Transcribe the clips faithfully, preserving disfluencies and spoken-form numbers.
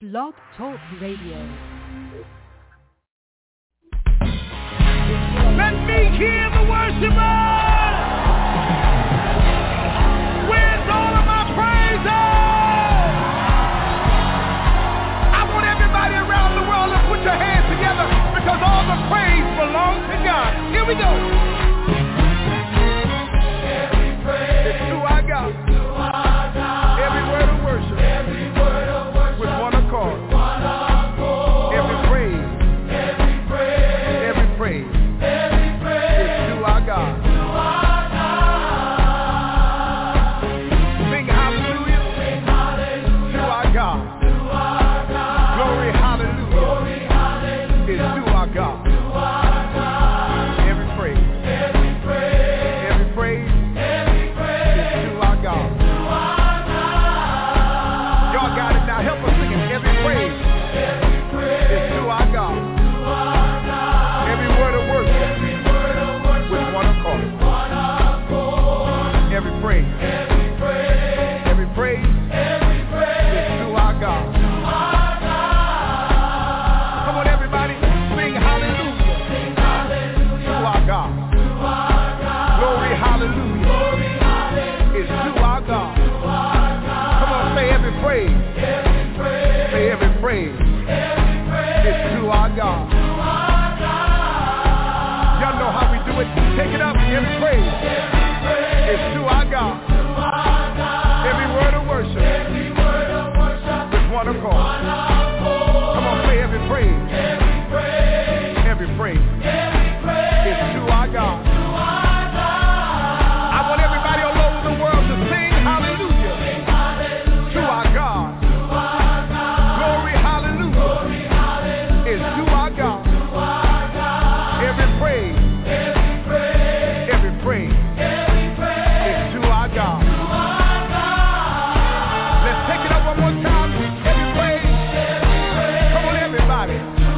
Blog Talk Radio. Let me hear the worshipers! Where's all of my praises? I want everybody around the world to put your hands together because all the praise belongs to God. Here we go. Every praise it's to our God. To our God. Every word of worship. Every word of worship. With one accord. One accord. Every praise. Every praise. Every praise. Every praise. It's to our God. To our God. Sing hallelujah. Sing hallelujah. To our God. To our God. Glory hallelujah. Glory hallelujah. It's to our God. To our God. Every praise. Every praise. Every praise. Every praise. It's to our God. To our God. Y'all got it now. Help us sing it. Every praise. Every praise. It's to our God. To our God. Every word of worship. Every word of worship. With one accord. One accord. Every praise. Every praise. Every praise. Every praise. It's to our God. To our God. Come on, everybody. Sing hallelujah. Sing hallelujah. To our God. To our God. Glory hallelujah. Glory hallelujah. It's to our God. To our God. Come on, say every praise. Every praise. Say every praise. Every praise. It's to our God. To our God. Y'all know how we do it. Take it up. Every praise. Every praise. It's to our God. To our God. Every word of worship. Every word of worship. With one accord. One accord. Come on, say every praise. Every praise. Every praise. Every praise. It's to our God. To our God. I want everybody all over the world to sing hallelujah. Sing hallelujah. To our God. To our God. Glory hallelujah. Glory hallelujah. It's to our God. To our God. Every praise. Every praise. Every praise. Every praise. It's to our God. To our God. Let's take it up one more time. Every praise. Every praise. Come on, everybody. To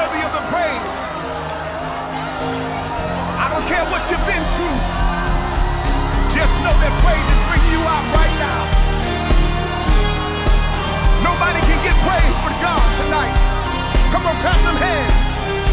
worthy of the praise. I don't care what you've been through. Just know that praise is bringing you out right now. Nobody can get praise but God tonight. Come on, clap them hands.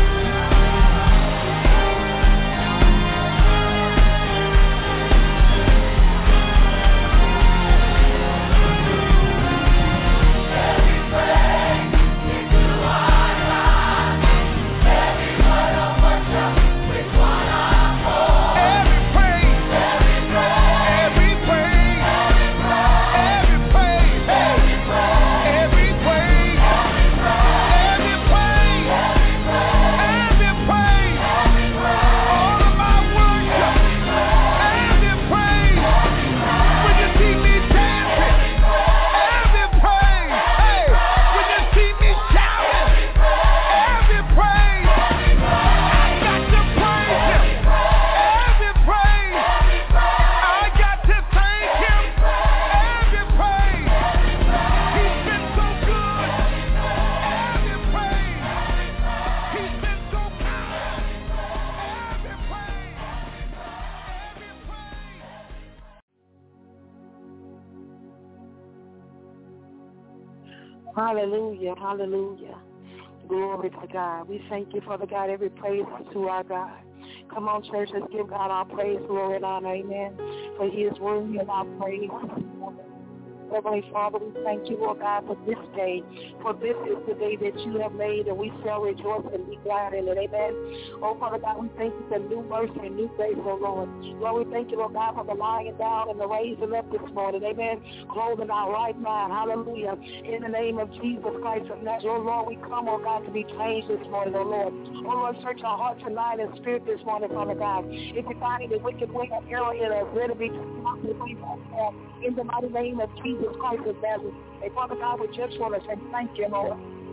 Hallelujah, hallelujah. Glory to God. We thank you, Father God. Every praise to our God. Come on, church, let's give God our praise, glory, and honor, amen. For he is worthy of our praise. Heavenly Father, we thank you, Lord God, for this day. For this is the day that you have made, and we shall rejoice and be glad in it. Amen. Oh, Father God, we thank you for new mercy and new grace, oh Lord. Lord, we thank you, Lord God, for the lying down and the raising up this morning. Amen. Clothing our right mind. Hallelujah. In the name of Jesus Christ of Nazareth, oh Lord, we come, oh God, to be changed this morning, oh Lord. Oh Lord, search our hearts and mind and spirit this morning, Father God. If you find any wicked way or error in us, let it be in the mighty name of Jesus. Jesus Christ of Nazareth. Hey, Father God, we just want to say thank you, Lord.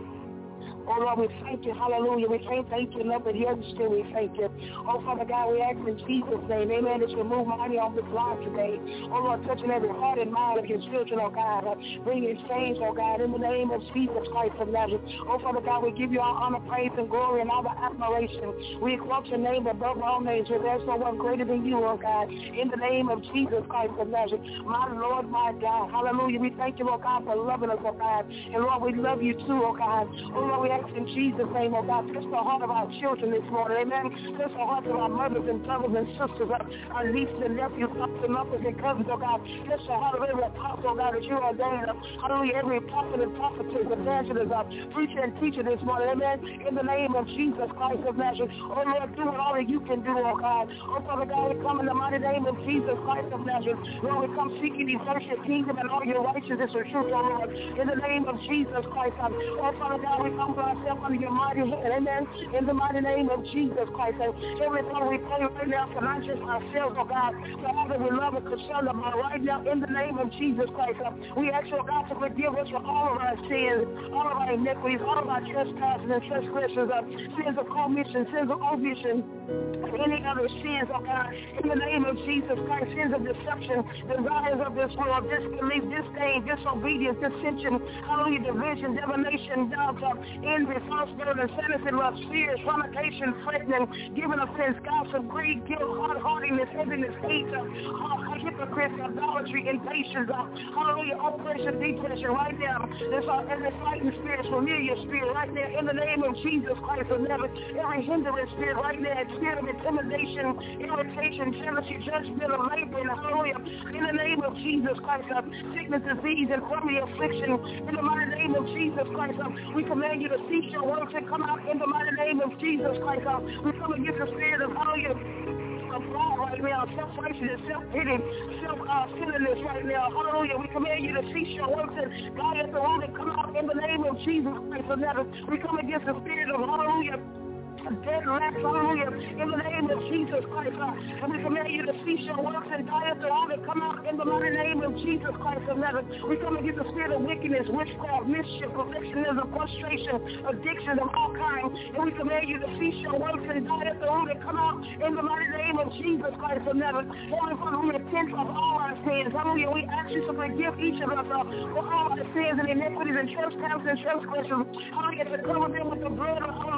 Oh, Lord, we thank you. Hallelujah. We can't thank you enough, but yet still we thank you. Oh, Father God, we ask in Jesus' name, amen, that you move mighty on this line today. Oh, Lord, touching every heart and mind of your children, oh God. Uh, bringing change, oh God, in the name of Jesus Christ of Nazareth. Oh, Father God, we give you all honor, praise, and glory, and all the admiration. We exalt your name above all names, for there's no one greater than you, oh God. In the name of Jesus Christ of Nazareth. My Lord, my God. Hallelujah. We thank you, Lord God, for loving us, oh God. And Lord, we love you too, oh God. Oh, Lord, we in Jesus' name, oh God, touch the heart of our children this morning, amen. Touch the hearts of our mothers and brothers and sisters, our nieces and nephews, aunts and uncles and cousins, oh God. Touch the heart of every apostle, oh God, that you ordained, hallelujah, every prophet and prophetess, evangelist, uh, preacher and teacher this morning, amen. In the name of Jesus Christ of Nazareth, oh Lord, do what all that you can do, oh God. Oh Father God, we come in the mighty name of Jesus Christ of Nazareth. Lord, we come seeking thee first your kingdom and all your righteousness and truth, oh Lord. In the name of Jesus Christ, oh Father God, we come ourselves under your mighty hand, amen, in the mighty name of Jesus Christ. And every time we pray right now for not just ourselves, oh God, for all that we love and concern about right now, in the name of Jesus Christ, uh, we ask your God to forgive us for all of our sins, all of our iniquities, all of our trespasses and transgressions, uh, sins of commission, sins of omission, any other sins, oh God, in the name of Jesus Christ, sins of deception, desires of this world, disbelief, disdain, disobedience, dissension, hallelujah, division, divination, doubt, uh, envy, false spirit, insanity, lust, fear, fornication, threatening, giving offense, gossip, greed, guilt, hard-heartedness, heaviness, hate, uh, hypocrisy, idolatry, impatience, uh, hallelujah, oppression, depression, right now, there's uh, every fighting spirit, familiar spirit, right now, in the name of Jesus Christ of Nazareth, every hindering spirit, right now, spirit of intimidation, irritation, jealousy, judgment, of laboring, hallelujah, in the name of Jesus Christ, uh, sickness, disease, infirmity, affliction, in the mighty name of Jesus Christ, uh, we command you to cease your works and come out in the mighty name of Jesus Christ. Uh, we come against the spirit of hallelujah, of pride right now, self-righteousness, self-pity, self-silliness right now. Hallelujah. We command you to cease your works and God at the root and come out in the name of Jesus Christ of Nazareth. We come against the spirit of hallelujah, dead lacks, hallelujah, in the name of Jesus Christ, uh, and we command you to cease your works and die at the altar and come out in the mighty name of Jesus Christ of Nazareth. We come against the spirit of wickedness, witchcraft, mischief, perfectionism, frustration, addictions of all kinds, and we command you to cease your works and die at the altar and come out in the mighty name of Jesus Christ of Nazareth. Heavenly Father, we repent of all our sins, hallelujah. We ask you to forgive each of us uh, for all our sins and iniquities and trespasses and transgressions, hallelujah, to cover them with the blood of our Lord and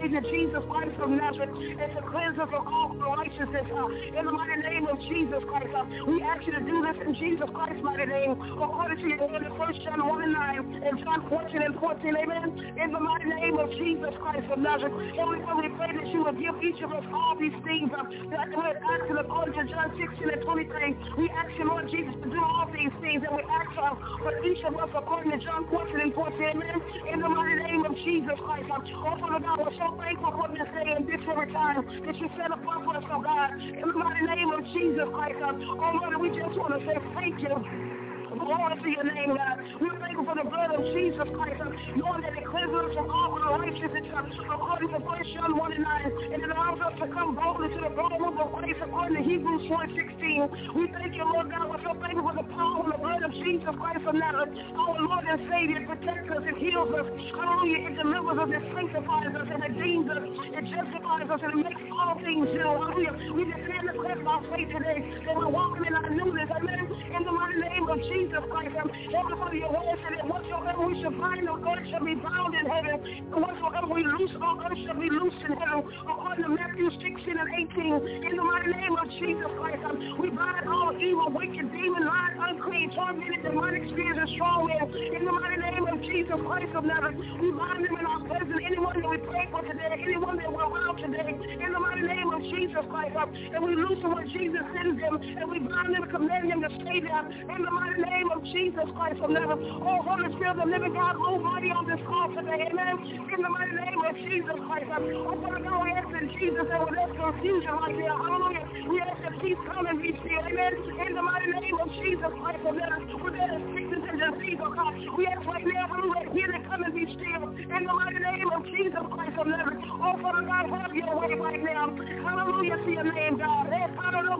praise you, Jesus Christ of Nazareth, and to cleanse us of all unrighteousness. Uh, in the mighty name of Jesus Christ, uh, we ask you to do this in Jesus Christ's mighty name, according to your word in First John one and nine, and John fourteen and fourteen, amen. In the mighty name of Jesus Christ of Nazareth, Heavenly Father, we pray that you will give each of us all these things uh, that we are asking according to John sixteen and twenty-three. We ask you, Lord Jesus, to do all these things, and we ask uh, for each of us according to John fourteen and fourteen, amen. In the mighty name of Jesus Christ, uh, oh Father God, we're so thankful for this day and this every time that you set apart for us, oh God. In the mighty name of Jesus Christ, uh, oh Lord, we just want to say thank you. Glory to your name, God. We're thankful for the blood of Jesus Christ, uh, knowing that it cleanses us from all unrighteousness, uh, according to First John one and nine, and it allows us to come boldly to the throne of grace, according to Hebrews one sixteen. We thank you, Lord God. We're so thankful for the power and the blood of Jesus Christ of Nazareth, our Lord and Savior. It protects us, it heals us, hallelujah, it delivers us, it sanctifies us, and it redeems us, it justifies us, and it makes all things new, hallelujah. We declare the claim by faith today that we're walking in our newness, amen, in the mighty name of Jesus. Jesus Christ, um, Heavenly Father, your word said that whatsoever we shall bind on earth shall be bound in heaven, and whatsoever we loose on earth shall be loosed in heaven, according to Matthew sixteen and eighteen. In the mighty name of Jesus Christ, um, we bind all evil, wicked, demon, lying, unclean, tormented, demonic spirits, and strong men. In the mighty name of Jesus Christ of Nazareth, we bind them in our presence. Anyone that we pray for today, anyone that we're around today, in the mighty name of Jesus Christ, um, and we loose what Jesus sends them, and we bind them and command them to stay there. In the mighty name of Jesus Christ of Nazareth, oh Holy Spirit, the living God, Almighty on this call today, amen. In the mighty name of Jesus Christ, um, oh Father God, we ask in Jesus that with us confusion right there, hallelujah. We ask that peace come and be still, amen. In the mighty name of Jesus Christ of Nazareth, with that sickness and disease, oh God, we ask right now, hallelujah, hear it come and be still. In the mighty name of Jesus Christ of Nazareth, oh Father God, have your way right now. Hallelujah to your name, God. Hey,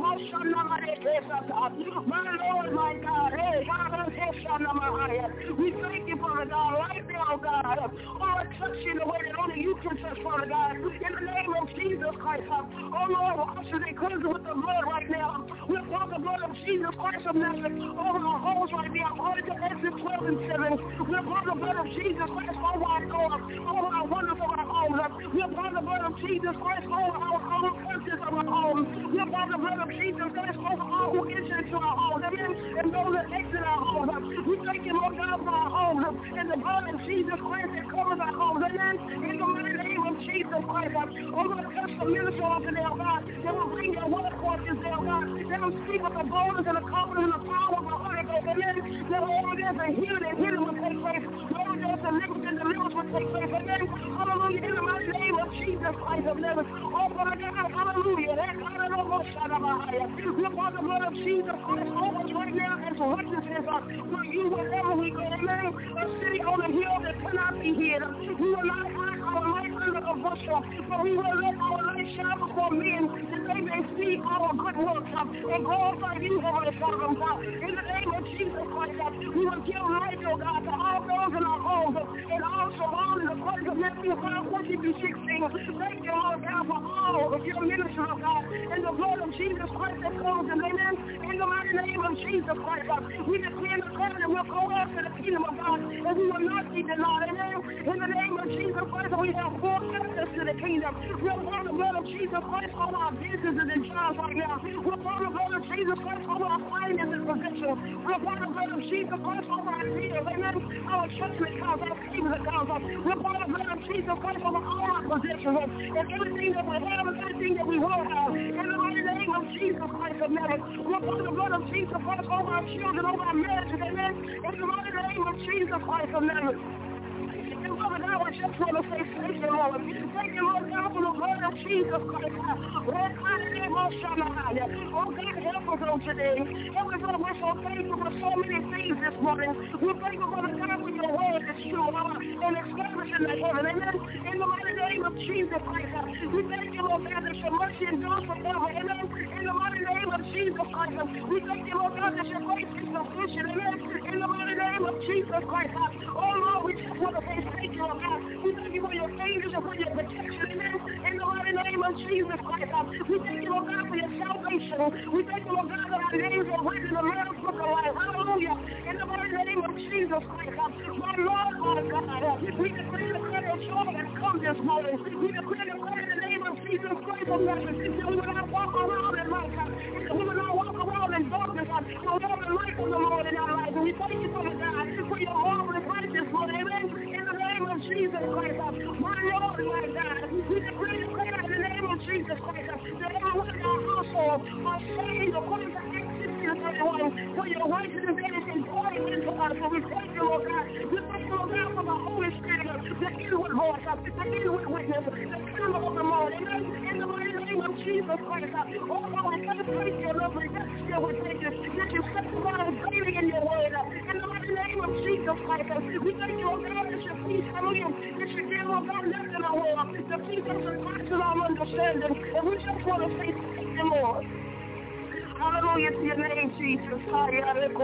my Lord, my God. Hey, we thank you, Father God, right now, God. Oh, touch you in the way that only you can touch, Father God. In the name of Jesus Christ, oh Lord, wash us and cleanse us with the blood right now. We apply the blood of Jesus Christ of Nazareth over our homes right now, according to Exodus twelve and seven. We apply the blood of Jesus Christ over our doors, over our windows of our homes. We apply the blood of Jesus Christ over our home, purchase of our homes. We apply the blood of Jesus Christ over all who enter into our homes, amen, and those that exit our homes. We thank you, Lord God, for our homes, and the blood of Jesus Christ that covers our homes, amen, in the mighty name of Jesus Christ. Oh, Lord, touch the minister on today, oh God, that will bring your word forth this day, oh God, that will speak with the boldness and the confidence and the power of the Holy Ghost, amen, that wherever there's a healing and healing will take place, wherever there's a deliverance and deliverance will take place, amen, hallelujah, in the mighty name of Jesus Christ of Nazareth. Oh, Father God, hallelujah, that God of our Shadabahaya, we apply the blood of Jesus Christ over us right now as righteousness for you wherever we go, amen, a city on a hill that cannot be hid. We will not hide our light under a bushel, but we will let our light shine before men that they may see our good works and glorify you, Heavenly Father, God. In the name of Jesus Christ, God, we will give light, oh God, to all those in our homes and all surrounding the place of Matthew five, fourteen through sixteen. Thank you, Lord God, for all of your ministry, oh God, and the blood of Jesus Christ that comes in, amen. In the mighty name of Jesus Christ, God, we declare the prayer that we'll go after the kingdom of God, and we will not be denied, amen. In the name of Jesus Christ, we have full access to the kingdom. We'll apply the blood of Jesus Christ over our businesses and jobs right now. We'll apply the blood of Jesus Christ over our finances and possessions. We'll apply the blood of Jesus Christ over our deals, amen. Our checking accounts, our savings accounts. We'll apply the blood of Jesus Christ over all our possessions and everything that we have and everything that we will have. In the mighty name of Jesus Christ of Nazareth, we'll apply the blood of Jesus Christ over our children, over our marriages, amen. In the mighty name of Jesus Christ of Nazareth. And Father God, I just want to say thank you, Lord. Thank you, Lord God, for the blood of Jesus Christ. Lord God, oh God, help us on today. Help us, Lord, we're so thankful for so many things this morning. We're thankful, Father God, for your word is true, Lord, and establish in the heaven, amen. In the mighty name of Jesus Christ, we thank you, Lord God, that your mercy endures forever, amen. In the mighty name of Jesus Christ, we thank you, Lord God, that your grace is sufficient, amen. In the mighty name of Jesus Christ, oh Lord, we just want to say thank you, Lord God. We thank you for your angels and for your protection, amen. In the mighty name of of Jesus Christ. We thank you, Lord God, for your salvation. We thank you, Lord God, that our names are written in the Lamb's Book of Life. Hallelujah. In the mighty name of Jesus Christ. My Lord, my God, we declare the credit of joy has come this morning. We declare the credit in the name of Jesus Christ of Nazareth. That we will not walk around in life. And that we will not walk around in darkness. But walk in light of the Lord in our life. And we thank you for the God, for your marvelous righteous Lord. Amen. In the name of Jesus Christ. My Lord, my God, we declare the credit in the name of Jesus Christ. That everyone in our household are saved according to Acts sixteen thirty-one. For your righteousness is important into us. And we thank you, Lord God. We thank you, Lord God, for the Holy Spirit, the inward voice, the inward witness, the killer of the Lord. Amen. In the mighty name of Jesus Christ. Oh, Lord, we thank you, Lord, we thank you, we thank you, that you set the Lord daily in your word. In the mighty name of Jesus Christ. We thank you, Lord God, that your peace, hallelujah, that you give, Lord God, left in our world. The peace that surpasses our understanding. And we just want to say thank you, Lord. Hallelujah to your name, Jesus. We thank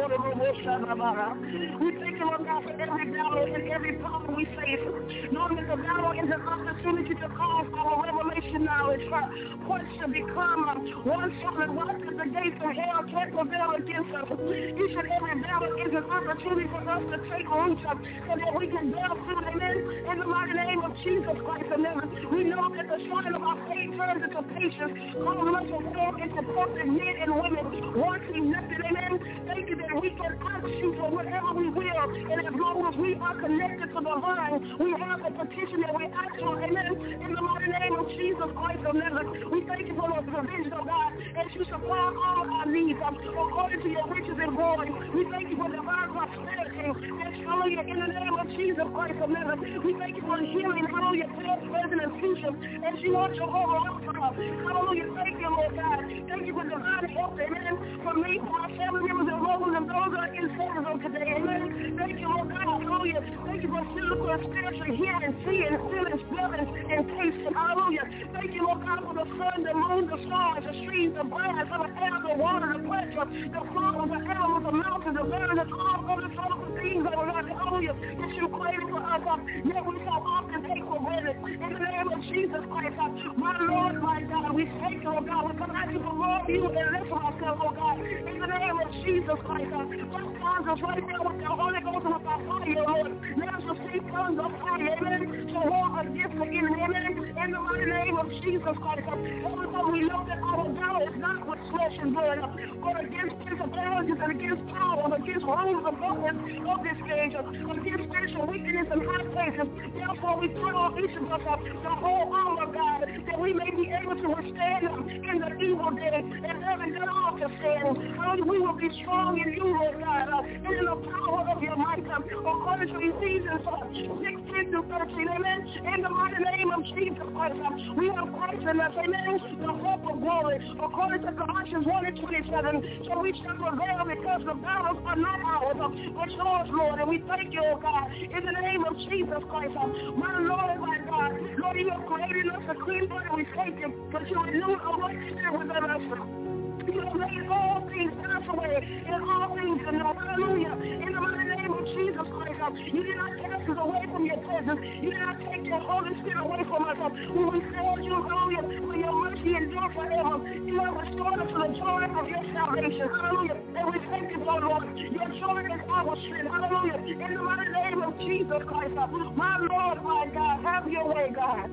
you, Lord God, for every battle and every problem we face. Knowing that the battle is an opportunity to cause our revelation knowledge for points to become one solid rock that the gates of hell can't prevail against us. Each and every battle is an opportunity for us to take root so that we can bear fruit. Amen. In the mighty name of Jesus Christ of Nazareth, we know that the sign of our faith turns into patience, calling us to form into perfect men and women, wanting nothing. Amen. Thank you that we can ask you for whatever we will, and as long as we are connected to the vine, we have a petition that we ask for. Amen. In the mighty name of Jesus Christ of Nazareth, we thank you for the provision of God as you supply all our needs um, according to your riches and glory. We thank you for divine prosperity. That's hallelujah in the name of Jesus Christ of Nazareth. We thank you for healing, hallelujah, past, present, and future as you are Jehovah Rapha. Hallelujah. Thank you, Lord God. Thank you for divine help. Amen. For me, for my family members and lovers and those that are in service on today. Amen. Thank you, Lord God. Hallelujah. Thank you for physical and spiritual hearing, seeing, feeling, smelling, and tasting. Hallelujah. Thank you, Lord God, for the sun, the moon, the stars, the streams, the branches, the air, the water, the pressure, the flowers, the animals, the mountains, the birds, and all other physical things that are not hallelujah that you created for us. Um, yet we so often take for granted. In the name of Jesus Christ, um, my Lord, my God, we thank you, Lord God. We come at you for more of you and less of ourselves, Lord God. In the name of Jesus Christ, um, baptize us right now with the Holy Ghost and with our fire, Lord. Let us receive tongues of fire, amen, to war against the enemy, amen. In the mighty name of Jesus Christ, um, Holy Ghost, we know that our battle is not with flesh and blood, um, but against principalities and against powers, against rulers of darkness of this age, um, against spiritual wickedness in high places. Therefore, we put on each of us um, the whole armor, God, that we may be able to withstand um, in the evil day, and having done all to stand, um, we will be strong in you, Lord God, uh, and in the power of your might, um, according to Ephesians uh, sixteen through thirteen, amen. In the mighty name of Jesus Christ, um, we have Christ in us, amen, the hope of glory, according to Colossians one and twenty-seven. So we shall prevail because the battles are not ours, um, but yours, Lord, and we thank you, oh God, in the name of Jesus Christ, um, my Lord, my God, Lord, you have created us a clean body, we thank you, but you renew a right spirit within us. You have made all things pass away and all things enough. Hallelujah. In the mighty name of Jesus Christ, um, you did not cast us away from your presence. You did not take your Holy Spirit away from us. Um, when we failed you, hallelujah, for your mercy endure forever. You have restored us to the joy of your salvation. Hallelujah. And we thank you, oh Lord. Your joy is our strength. Hallelujah. In the mighty name of Jesus Christ, um, my Lord, my God, have your way, God.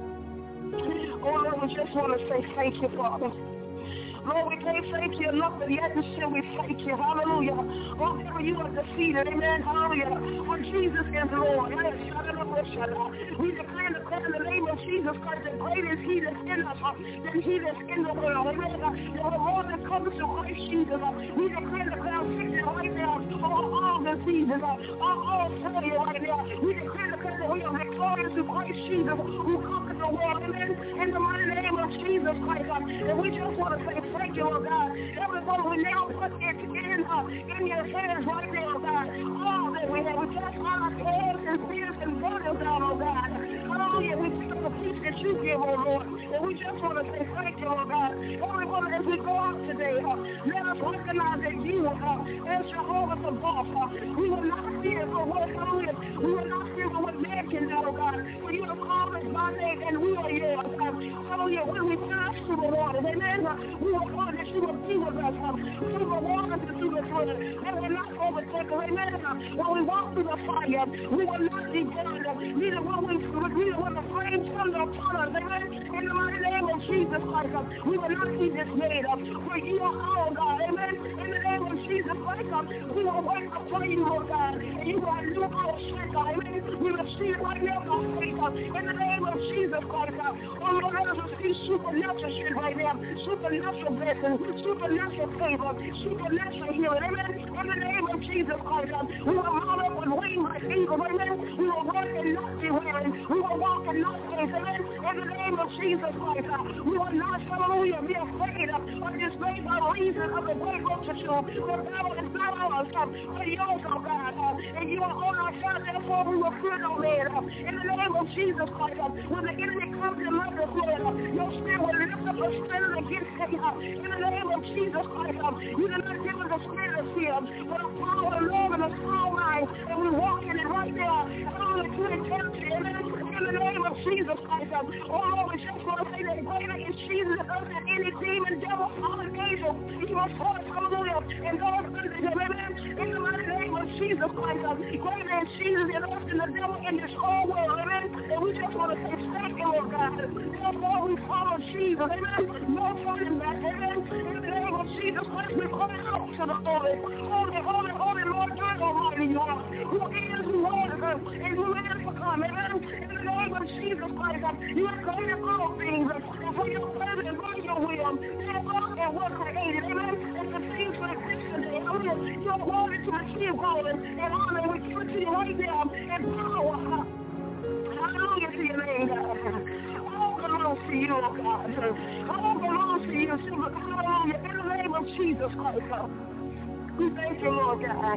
Oh Lord, we just want to say thank you, Father. Lord, we can't thank you enough, but yet still we thank you. Hallelujah. Oh, God, you are defeated. Amen. Hallelujah. For Jesus is Lord. We declare and declare in the name of Jesus Christ that great is he that's in us uh, than he that's in the world. Amen. The Lord that comes to Christ Jesus. Uh, we declare and declare sickness right now over all diseases, uh, all, all failure right now. We declare and declare that we are victorious through Christ Jesus who conquered the world. Amen. In the mighty name of Jesus Christ. Uh, and we just want to say thank you, Lord God. Everyone, we now put it in, uh, in your hands right now, God. All that we have, we cast all our cares and fears and burdens down, oh God. Hallelujah. We pick up the peace that you give, oh Lord. And we just want to say thank you, oh God. Everyone, as we go out today, uh, let us recognize that you, uh, as Jehovah the boss, uh, we will not fear for what, hallelujah, we will not fear for what man can do, oh God. For you have called us by name, and we are yours. Uh, hallelujah. When we pass through the waters. Amen. We were called that you would be with us through the waters and through the flood. That will not overtake us. Amen. When we walk through the fire, we will not be burned. Neither will we, neither will the flames thunder upon us. Amen. In the mighty name of Jesus Christ, we will not be dismayed. For you are our God. Amen. In the name of Jesus Christ, we will wait upon you, Lord God. And you will renew our strength, God. Amen. We will see it right now by faith. In the name of Jesus Christ, oh Lord, let us receive supernatural strength right now. Supernatural blessing, supernatural favor, supernatural healing. Amen. In the name of Jesus Christ, we will mount up with wings like eagles. Amen. We will run and not be weary. We will walk and not faint. Amen. In the name of Jesus Christ, we will not, hallelujah, be afraid of dismayed by reason of the great multitude. The battle is not ours, but yours, oh God. And you are on our side, therefore we will fear no man. In the name of Jesus Christ, when the enemy comes in like a flood, your spirit will lift up a standard against him. In the name of Jesus Christ, you did not give us the spirit of fear, but a power, a love, and a strong mind. And we walk in it right now. Hallelujah, to eternity. Amen. In the name of Jesus Christ, oh Lord, we just want to say that greater is Jesus than us than any demon, devil, fallen angel, evil force, hallelujah, and those under him. Amen. In the mighty name of Jesus Christ, greater is Jesus than us than the devil in this whole world. Amen. And we just want to say thank you, Lord God. Therefore, we follow Jesus. Amen. No turning back. Amen. In the name of Jesus Christ, we call out to the Holy, holy, holy, holy Lord God Almighty, you are. Who is, who was, and who is to come. Amen. In the name of Jesus Christ, you have created all things, and for your pleasure and for your will, and all and were created. Amen. And the things for existence today. Hallelujah. You are worthy to receive glory and honor. We give it to you right now in power. Hallelujah to your name, God. All belongs to you, oh God. All belongs to you. Hallelujah. In the name of Jesus Christ, God. We thank you, Lord God.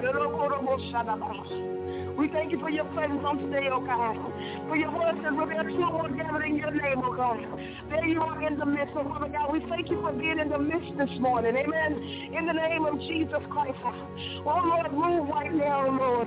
We thank you for your presence on today, oh God. For your word says, we're there two or more gathered in your name, oh God. There you are in the midst, oh Father God. We thank you for being in the midst this morning, amen. In the name of Jesus Christ. Oh Lord, move right now, Lord.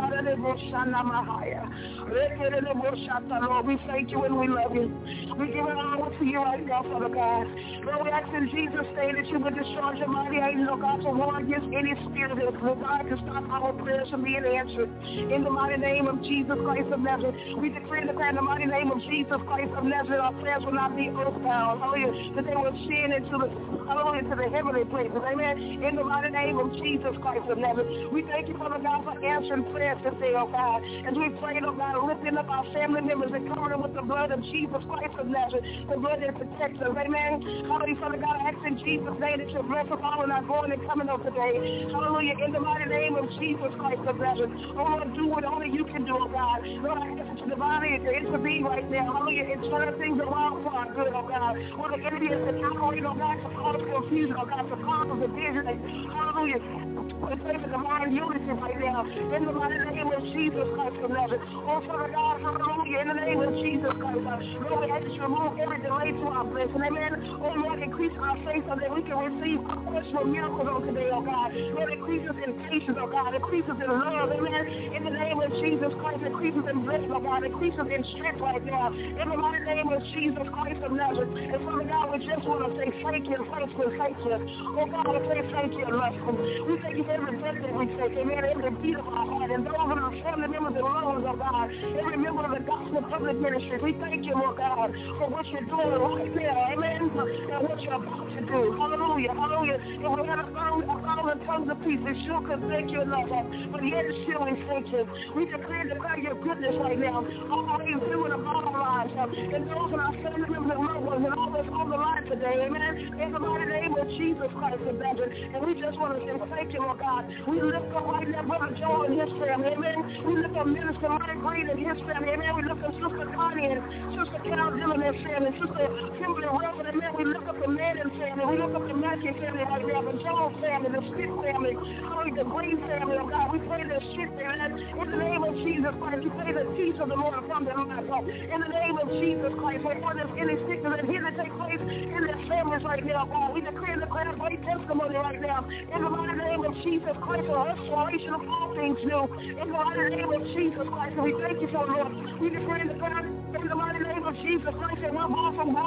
Lord, we thank you and we love you. We give it all to you right now, Father God. Lord, we ask in Jesus' name that you would discharge your mighty angels, oh God, to war against any spirit that is designed to stop our prayers from being answered. In the mighty name of Jesus Christ of Nazareth, we decree and declare in the mighty name of Jesus Christ of Nazareth, our prayers will not be earthbound. Hallelujah. That they will ascend into the, hallelujah, to the heavenly places. Amen. In the mighty name of Jesus Christ of Nazareth, we thank you, Father God, for answering prayers today, oh God. As we pray, oh God, lifting up our family members and covering them with the blood of Jesus Christ of Nazareth, the blood that protects us. Amen. Hallelujah, Father God, I ask in Jesus' name that you bless us all in our going and coming up today. Hallelujah. In the mighty name of Jesus Christ of Nazareth. Oh Lord, do what only you can do, oh God. Lord, I ask you divinely to intervene right now. Hallelujah. And turn things around for our good, oh God. Lord, the enemy is operating, oh God, to cause confusion, oh God, to cause division. Hallelujah. We pray for divine unity right now. In the mighty name of Jesus Christ of Nazareth. Oh, Father God, hallelujah. In the name of Jesus Christ, uh, Lord, we ask you to remove every delay to our blessing. Amen. Oh, Lord, increase our faith so that we can receive unquestionable miracles on today, oh God. Lord, increase us in patience, oh God. Increase us in love, amen. In the name of Jesus Christ, increase us in blessing, oh God. Increase us in strength right now. In the mighty name of Jesus Christ of Nazareth. And Father God, we just want to say thank you, thank you, thank you. Oh God, we say thank you and love you. We thank you for every breath that we take, amen. Every beat of our heart. And those of our family members and loved ones, oh God. Every member of the Gospel Public Ministry. We thank you, Lord God, for what you're doing right now, amen. And what you're about to do. Hallelujah, hallelujah. And we had a thousand tongues of peace. It sure could thank you enough. But yet still we thank you. We declare and declare your goodness right now. All the way through and about our lives. And those in our family members and loved ones and all that's on the line today, amen. In the mighty name of Jesus Christ of Nazareth. And we just want to say thank you, Lord God. We lift up right now Brother Joe and his family, amen. We lift up Minister Mike Green and his family, amen. We lift up Sister Connie and Sister Carol Dillon and family, Sister Kimberly Reverend, amen. We lift up the Madden family. We lift up the Matthew family right now, the Jones family, the Smith family, the Green family, oh God. We pray their strength, amen. In the name of Jesus Christ, we pray the peace of the Lord upon their lives, oh. In the name of Jesus Christ, wherever there's any sickness and healing take place in their families right now, God. We declare and declare great testimony right now. In the mighty name of Jesus Christ, a restoration of all things new. In the mighty name of Jesus Christ, and we thank you for it, Lord. We declare and declare in the mighty name of Jesus Christ that we're going from glory to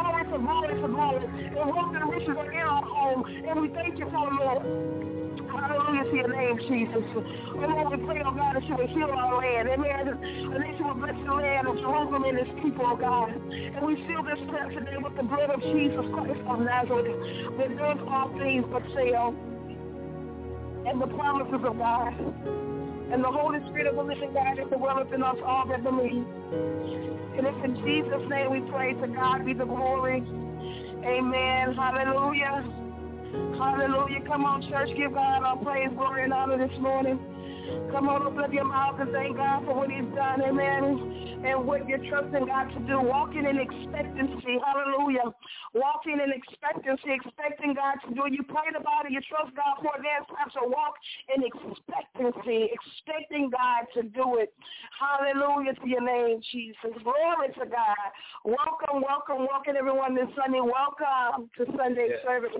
from glory to glory. And wealth and riches are in our home. And we thank you for it, Lord. Hallelujah to your name, Jesus. Oh, Lord, we pray, oh God, that you will heal our land. Amen. And that you will bless the land of Jerusalem and its people, oh God. And we seal this prayer today with the blood of Jesus Christ of Nazareth, that does all things but fail. And the promises of God. And the Holy Spirit of the living God is dwelleth in us all that believe. And it's in Jesus' name we pray. To God be the glory. Amen. Hallelujah. Hallelujah. Come on, church. Give God our praise, glory, and honor this morning. Come on, open up your mouth and thank God for what he's done. Amen. And what you're trusting God to do. Walking in expectancy. Hallelujah. Walking in expectancy, expecting God to do it. You prayed about it. You trust God for it. There's time to walk in expectancy, expecting God to do it. Hallelujah to your name, Jesus. Glory to God. Welcome, welcome, welcome, everyone this Sunday. Welcome to Sunday yeah. service.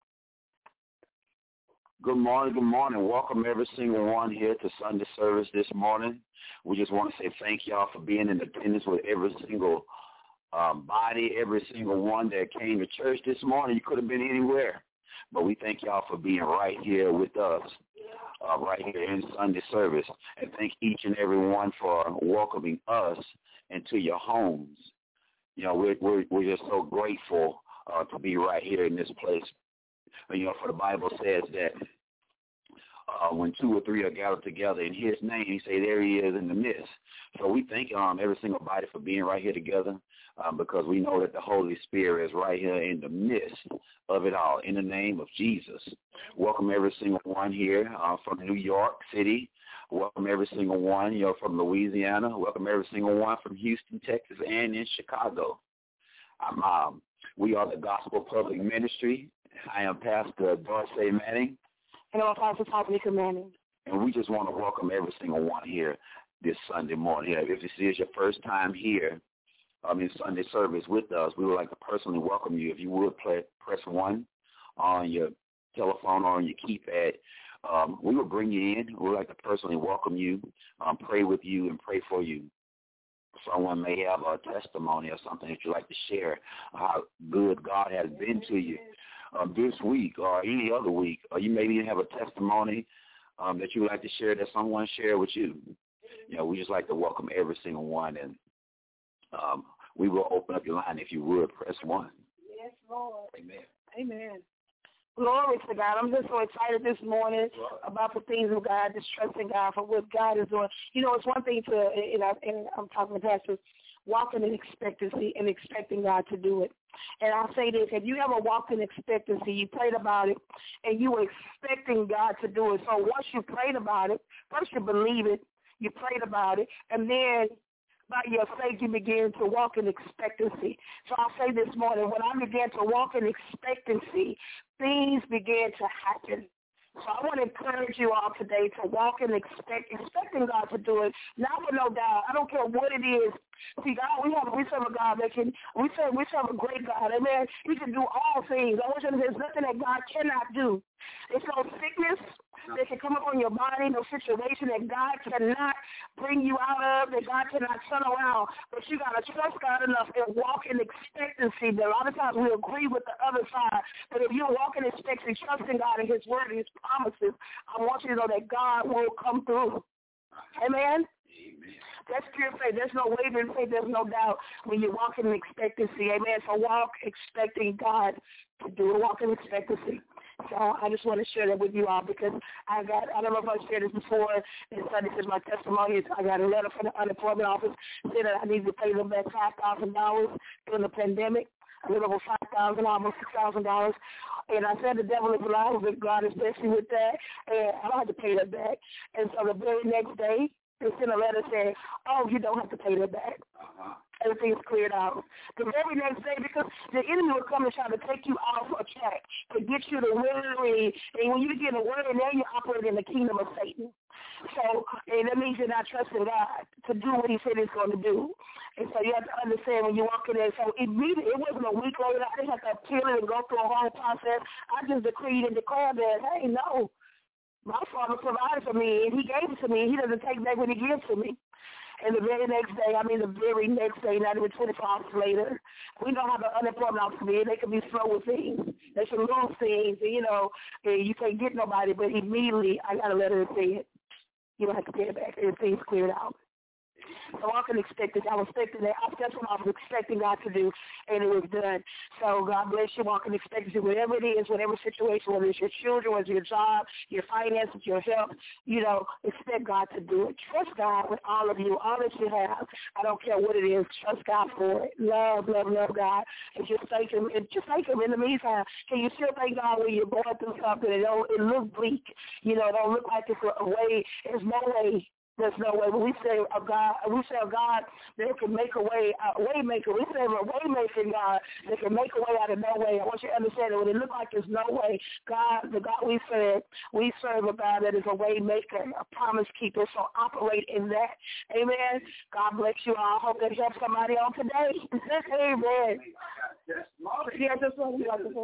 Good morning, good morning. Welcome every single one here to Sunday service this morning. We just want to say thank y'all for being in attendance with every single um, body, every single one that came to church this morning. You could have been anywhere, but we thank y'all for being right here with us, uh, right here in Sunday service. And thank each and every one for welcoming us into your homes. You know, we're, we're, we're just so grateful uh, to be right here in this place. You know, for the Bible says that uh, when two or three are gathered together in his name, he say there he is in the midst. So we thank um, every single body for being right here together um, because we know that the Holy Spirit is right here in the midst of it all, in the name of Jesus. Welcome every single one here uh, from New York City. Welcome every single one, you know, from Louisiana. Welcome every single one from Houston, Texas, and in Chicago. Um, um, we are the Gospel Public Ministry. I am Pastor Dorsey Manning. And I'm Pastor Topica Manning. And we just want to welcome every single one here this Sunday morning. If this is your first time here um, in Sunday service with us, we would like to personally welcome you. If you would play, press one on your telephone or on your keypad, um, we will bring you in. We would like to personally welcome you, um, pray with you, and pray for you. Someone may have a testimony or something that you'd like to share, how good God has been to you um, this week or any other week, or you maybe have a testimony um, that you would like to share that someone shared with you. You know, we just like to welcome every single one, and um, we will open up your line if you would. Press one. Yes, Lord. Amen. Amen. Glory to God. I'm just so excited this morning about the things of God, just trusting God for what God is doing. You know, it's one thing to, and, I, and I'm talking to pastors, walking in expectancy and expecting God to do it. And I'll say this, if you ever walked in expectancy, you prayed about it, and you were expecting God to do it. So once you prayed about it, first you believe it, you prayed about it, and then by your faith, you begin to walk in expectancy. So I'll say this morning, when I began to walk in expectancy, things began to happen. So I want to encourage you all today to walk and expect, expecting God to do it, not with no doubt. I don't care what it is. See, God, we have we serve a God that can, we serve, we serve a great God. Amen. He can do all things. I want you to know there's nothing that God cannot do. There's no sickness that can come upon your body, no situation that God cannot bring you out of, that God cannot turn around. But you got to trust God enough and walk in expectancy. But a lot of times we agree with the other side. But if you walk in expectancy, trusting God and his word and his promises, I want you to know that God will come through. Amen? Amen. That's pure faith. There's no wavering faith. There's no doubt when you walk in expectancy. Amen. So walk expecting God to do it. Walk in expectancy. So I just want to share that with you all because I got, I don't know if I shared this before, and Sunday says my testimony is I got a letter from the unemployment office saying that I need to pay them back five thousand dollars during the pandemic. A little over five thousand dollars, almost six thousand dollars. And I said the devil is alive, but God is blessing with that, and I don't have to pay that back. And so the very next day, they sent a letter saying, oh, you don't have to pay that back. Uh-huh. Everything's cleared out. The very next day, because the enemy will come and try to take you off a track, to get you to worry. And when you begin to worry, now you operate in the kingdom of Satan. So and that means you're not trusting God to do what he said he's going to do. And so you have to understand when you walk in there. So immediately, it wasn't a week later. I didn't have to appeal it and go through a whole process. I just decreed and declared that, hey, no. My Father provided for me, and he gave it to me, and he doesn't take back what he gives to me. And the very next day, I mean the very next day, not even twenty-four hours later, we know how the unemployment officer be. They can be slow with things. They can lose things, and, you know, and you can't get nobody, but immediately I got a letter that said, you don't have to pay it back. Everything's cleared out. So I can expect it. I was expecting that. That's what I was expecting God to do, and it was done. So God bless you. I can expect you, whatever it is, whatever situation, whether it's your children, whether it's your job, your finances, your health, you know, expect God to do it. Trust God with all of you, all that you have. I don't care what it is. Trust God for it. Love, love, love God. And just thank Him. And just thank Him in the meantime. Can you still thank God when you're going through something and it, don't, it looks bleak? You know, it don't look like it's a way. There's no way. There's no way. But we say a God, we say a God that can make a way, a way maker. We say a way making God that can make a way out of no way. I want you to understand that when it looks like there's no way, God, the God we serve, we serve a God that is a way maker, a promise keeper. So operate in that. Amen. God bless you all. I hope that helps somebody on today. Amen. Yeah, just what we like to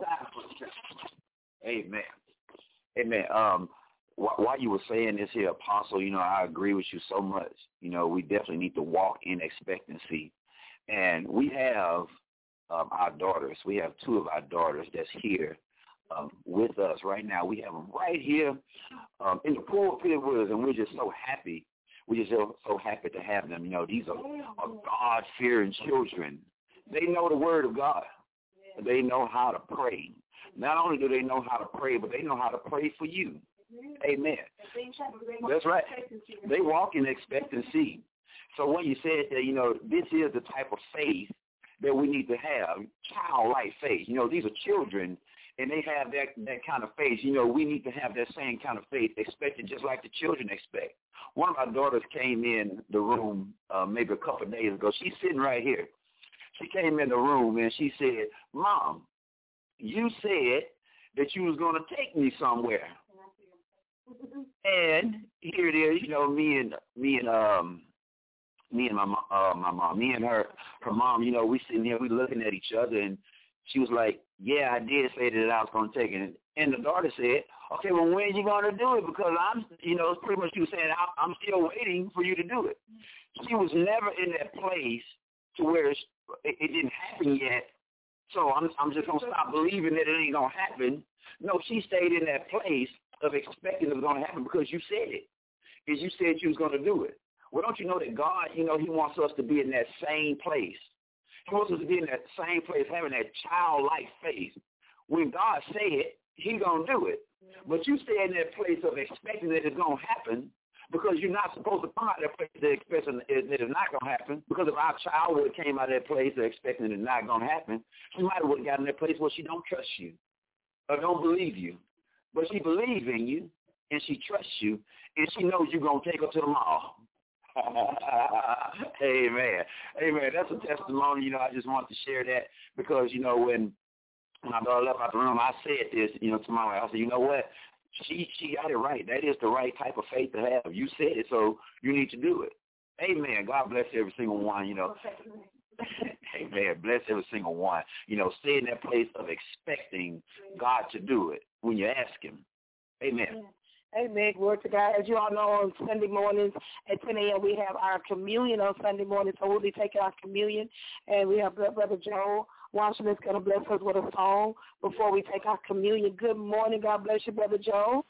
say. Amen. Amen. Um. While you were saying this here, Apostle, you know, I agree with you so much. You know, we definitely need to walk in expectancy. And we have um, our daughters. We have two of our daughters that's here um, with us right now. We have them right here um, in the pulpit with us, and we're just so happy. We're just so, so happy to have them. You know, these are, are God-fearing children. They know the Word of God. They know how to pray. Not only do they know how to pray, but they know how to pray for you. Amen. That's right. They walk in expectancy. So when you said that, you know, this is the type of faith that we need to have, childlike faith. You know, these are children, and they have that, that kind of faith. You know, we need to have that same kind of faith, expected just like the children expect. One of our daughters came in the room uh, maybe a couple of days ago. She's sitting right here. She came in the room, and she said, Mom, you said that you was going to take me somewhere. And here it is, you know, me and me and um me and my uh, my mom, me and her her mom, you know, we sitting here, we looking at each other, and she was like, "Yeah, I did say that I was going to take it." And the daughter said, "Okay, well, when are you going to do it? Because I'm, you know, pretty much she was saying, I'm still waiting for you to do it." She was never in that place to where it, it didn't happen yet. So I'm I'm just gonna stop believing that it ain't gonna happen. No, she stayed in that place of expecting it was going to happen because you said it. Because you said you was going to do it. Well, don't you know that God, you know, He wants us to be in that same place. He wants us to be in that same place, having that childlike faith. When God said it, He going to do it. But you stay in that place of expecting that it's going to happen because you're not supposed to come out of that place that expecting that it's not going to happen. Because if our child would have came out of that place of expecting that it's not going to happen, she might have would have gotten in that place where she don't trust you or don't believe you. But she believes in you, and she trusts you, and she knows you're going to take her to the mall. Amen. Amen. That's a testimony. You know, I just want to share that because, you know, when my daughter left out the room, I said this, you know, to my wife. I said, you know what? She she got it right. That is the right type of faith to have. You said it, so you need to do it. Amen. God bless every single one, you know. Amen. Bless every single one. You know, stay in that place of expecting God to do it when you ask Him. Amen. Amen. Glory to God. As you all know, on Sunday mornings at ten a.m. we have our communion on Sunday morning, so we'll be taking our communion, and we have Brother Joe Washington's going to bless us with a song before we take our communion. Good morning. God bless you, Brother Joe.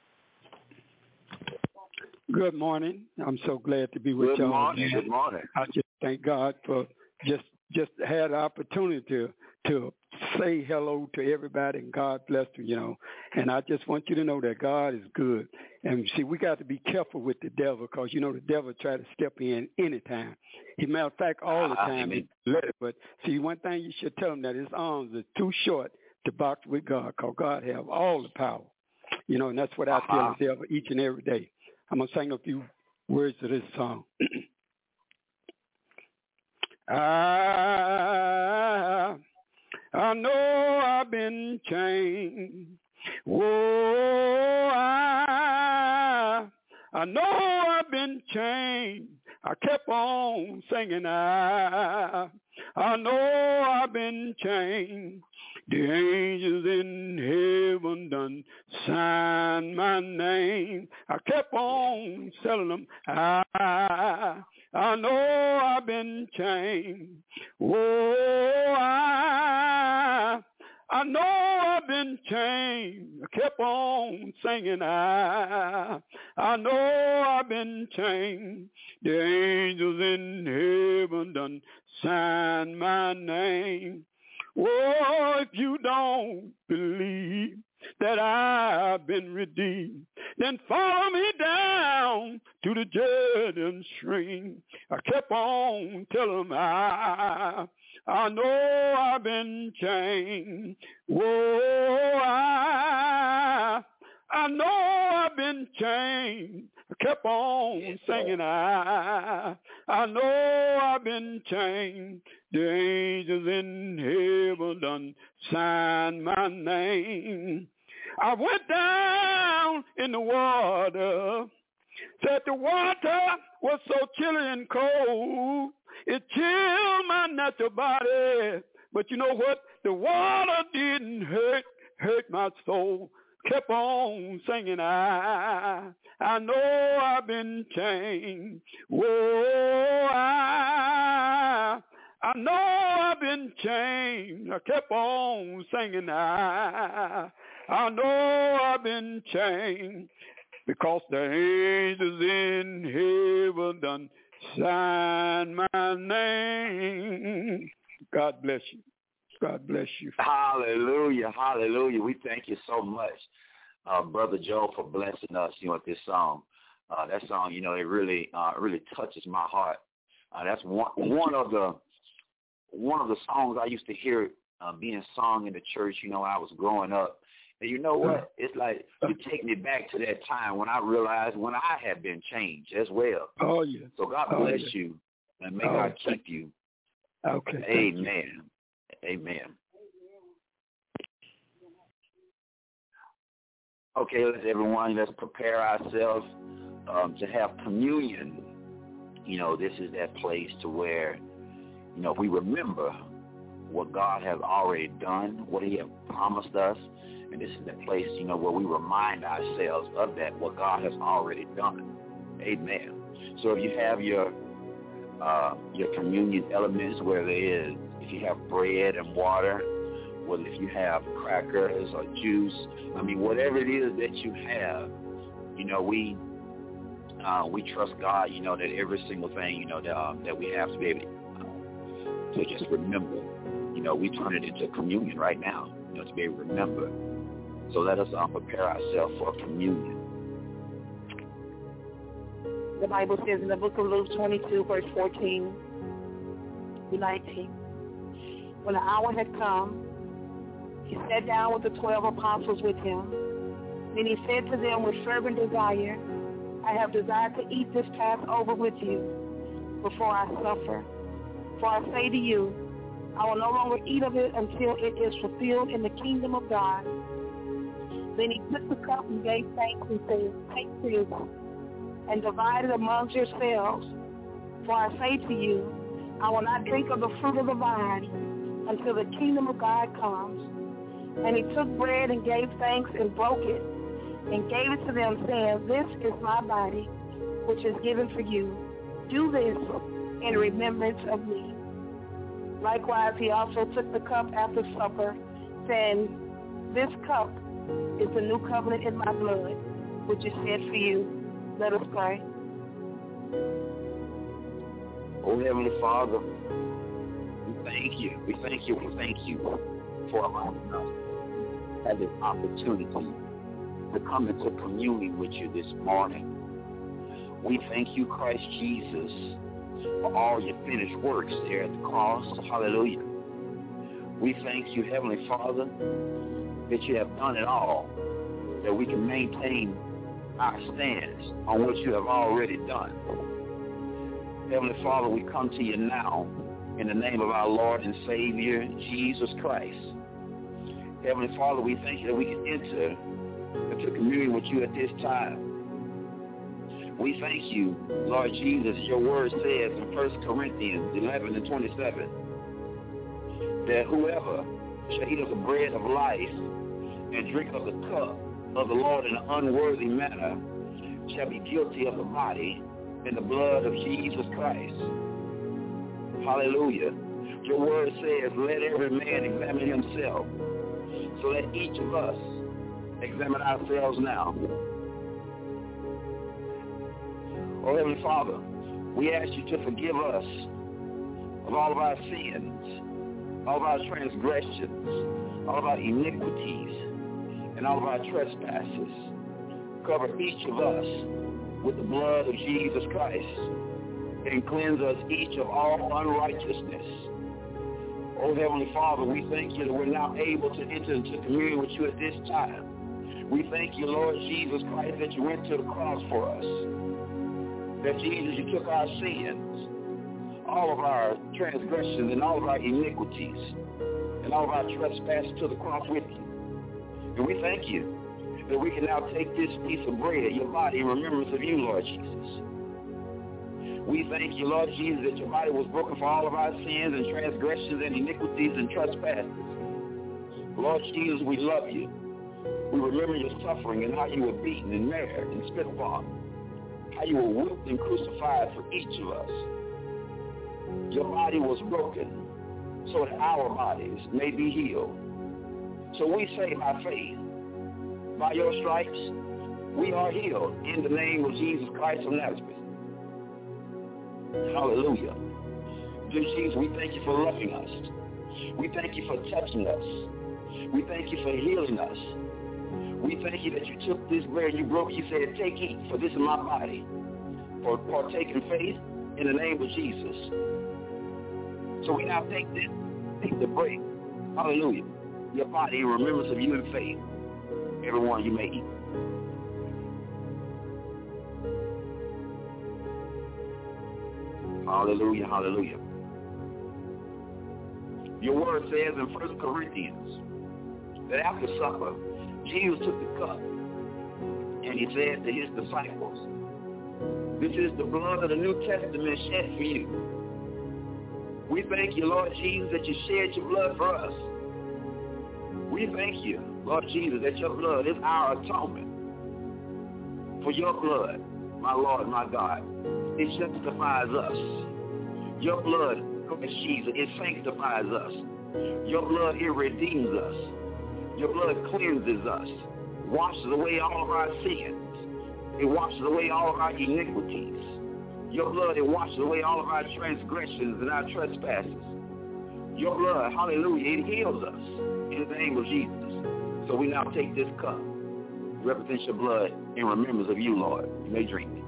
Good morning. I'm so glad to be with Good y'all. Morning. Man. Good morning. I just thank God for just just had the opportunity to to say hello to everybody, and God bless you, you know. And I just want you to know that God is good. And see, we got to be careful with the devil because, you know, the devil try to step in anytime. As a matter of fact, all the time. Amen. But see, one thing you should tell him that his arms are too short to box with God because God have all the power. You know, and that's what I uh-huh. tell the devil each and every day. I'm going to sing a few words of this song. I, I know I've been changed. Oh, I, I know I've been changed. I kept on singing. I, I know I've been changed. The angels in heaven done signed my name. I kept on telling them, I, I know I've been chained. Oh, I, I know I've been chained. I kept on singing, I, I know I've been chained. The angels in heaven done signed my name. Oh, if you don't believe that I've been redeemed, then follow me down to the Jordan stream. I kept on telling them I, I know I've been chained. Oh, I, I know I've been chained. I kept on singing, I, I know I've been chained. The angels in heaven done signed my name. I went down in the water, said the water was so chilly and cold. It chilled my natural body, but you know what? The water didn't hurt, hurt my soul. Kept on singing, I, I know I've been chained. Whoa, I, I know I've been chained. I kept on singing, I, I know I've been chained. Because the angels in heaven done signed my name. God bless you. God bless you. Hallelujah, hallelujah. We thank you so much, uh, Brother Joe, for blessing us, you know, with this song. Uh, that song, you know, it really, uh, really touches my heart. Uh, that's one one of the one of the songs I used to hear uh, being sung in the church, you know, when I was growing up. And you know what? It's like you take me back to that time when I realized when I had been changed as well. Oh, yeah. So God oh, bless yeah. you and may oh, God keep you. Okay. Amen. Amen. Okay, let's everyone, let's prepare ourselves um, to have communion. You know, this is that place to where, you know, we remember what God has already done, what he has promised us. And this is the place, you know, where we remind ourselves of that, what God has already done. Amen. So if you have your uh, your communion elements, where there is, if you have bread and water, whether if you have crackers or juice, I mean, whatever it is that you have, you know, we uh, we trust God, you know, that every single thing, you know, that, um, that we have to be able to, uh, to just remember, you know, we turn it into communion right now, you know, to be able to remember. So let us um, prepare ourselves for communion. The Bible says in the book of Luke twenty-two, verse fourteen to nineteen, when the hour had come, he sat down with the twelve apostles with him. Then he said to them with fervent desire, I have desired to eat this Passover with you before I suffer. For I say to you, I will no longer eat of it until it is fulfilled in the kingdom of God. Then he took the cup and gave thanks and said, take this and divide it amongst yourselves. For I say to you, I will not drink of the fruit of the vine until the kingdom of God comes. And he took bread and gave thanks and broke it and gave it to them, saying, this is my body, which is given for you. Do this in remembrance of me. Likewise, he also took the cup after supper, saying, this cup is the new covenant in my blood, which is shed for you. Let us pray. Oh, Heavenly Father, we thank you. We thank you. We thank you for allowing us to have this opportunity to come into communion with you this morning. We thank you, Christ Jesus, for all your finished works there at the cross. Hallelujah. We thank you, Heavenly Father, that you have done it all, that we can maintain our stance on what you have already done. Heavenly Father, we come to you now in the name of our Lord and Savior, Jesus Christ. Heavenly Father, we thank you that we can enter into communion with you at this time. We thank you, Lord Jesus, your word says in First Corinthians eleven and twenty-seven, that whoever shall eat of the bread of life and drink of the cup of the Lord in an unworthy manner shall be guilty of the body and the blood of Jesus Christ. Hallelujah. Your word says, let every man examine himself. So let each of us examine ourselves now. Oh, Heavenly Father, we ask you to forgive us of all of our sins, all of our transgressions, all of our iniquities, and all of our trespasses. Cover each of us with the blood of Jesus Christ and cleanse us each of all unrighteousness. Oh, Heavenly Father, we thank you that we're now able to enter into communion with you at this time. We thank you, Lord Jesus Christ, that you went to the cross for us. That, Jesus, you took our sins, all of our transgressions and all of our iniquities, and all of our trespasses to the cross with you. And we thank you that we can now take this piece of bread, your body, in remembrance of you, Lord Jesus. We thank you, Lord Jesus, that your body was broken for all of our sins and transgressions and iniquities and trespasses. Lord Jesus, we love you. We remember your suffering and how you were beaten and marred and spit upon, how you were whipped and crucified for each of us. Your body was broken so that our bodies may be healed. So we say by faith, by your stripes, we are healed in the name of Jesus Christ of Nazareth. Hallelujah. Dear Jesus, we thank you for loving us. We thank you for touching us. We thank you for healing us. We thank you that you took this bread, you broke it, you said, take, eat, for this is my body. For partake in faith in the name of Jesus. So we now take this, take the break. Hallelujah. Your body in remembrance of you in faith. Everyone you may eat. Hallelujah, hallelujah. Your word says in First Corinthians that after supper, Jesus took the cup and he said to his disciples, this is the blood of the New Testament shed for you. We thank you, Lord Jesus, that you shed your blood for us. We thank you, Lord Jesus, that your blood is our atonement. For your blood, my Lord, my God, it justifies us. Your blood, Christ Jesus, it sanctifies us. Your blood, it redeems us. Your blood cleanses us, washes away all of our sins. It washes away all of our iniquities. Your blood, it washes away all of our transgressions and our trespasses. Your blood, hallelujah, it heals us in the name of Jesus. So we now take this cup, represents your blood in remembrance of you, Lord. You may drink it.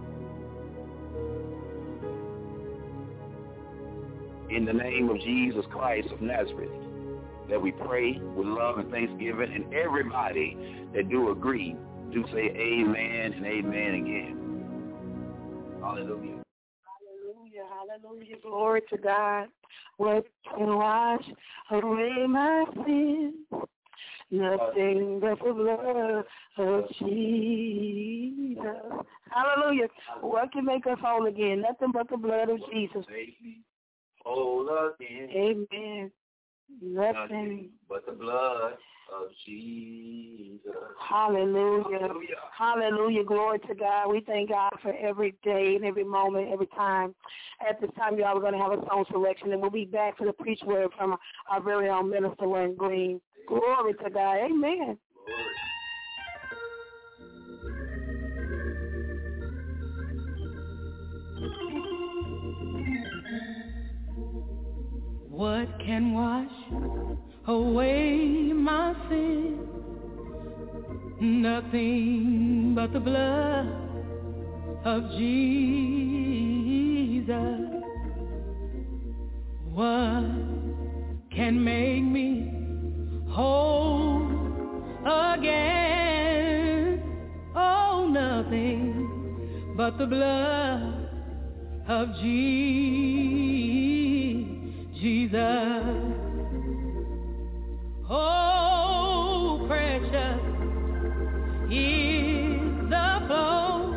In the name of Jesus Christ of Nazareth, that we pray with love and thanksgiving, and everybody that do agree, do say amen and amen again. Hallelujah. Hallelujah, hallelujah, glory to God. What can wash away my sins? Nothing but the blood of Jesus. Hallelujah. What can make us whole again? Nothing but the blood of Jesus. Whole again. Amen. Nothing, Nothing but the blood of Jesus. Hallelujah. Hallelujah. Hallelujah. Glory to God. We thank God for every day and every moment, every time. At this time, y'all, we're going to have a song selection, and we'll be back for the preach word from our very own Minister Lynn Green. Glory to God. Amen. What can wash away my sin? Nothing but the blood of Jesus. What can make me whole again? Oh, nothing but the blood of Jesus. Oh, precious is the flow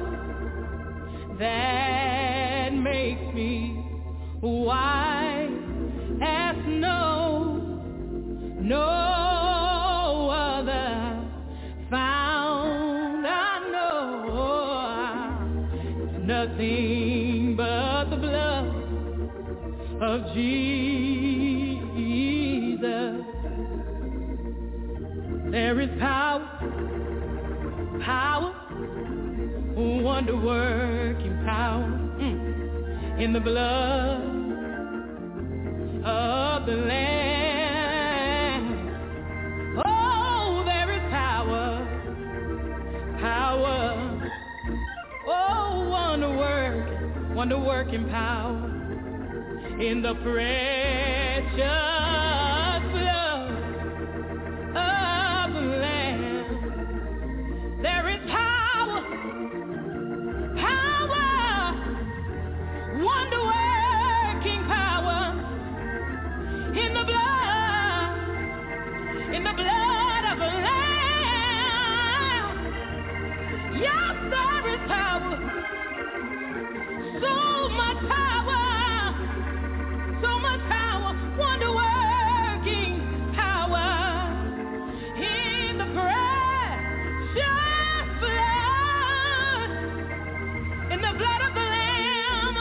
that makes me white as snow. No nothing but the blood of Jesus. There is power, power, wonder-working power mm, in the blood of the Lamb. Oh, there is power, power, oh, wonder-working, wonder-working power in the precious blood of the Lamb. There is power, power, wonder-working power in the blood, in the blood of the Lamb. Yes, there is power, so much power, so much power, wonder-working power in the precious blood, in the blood of the Lamb,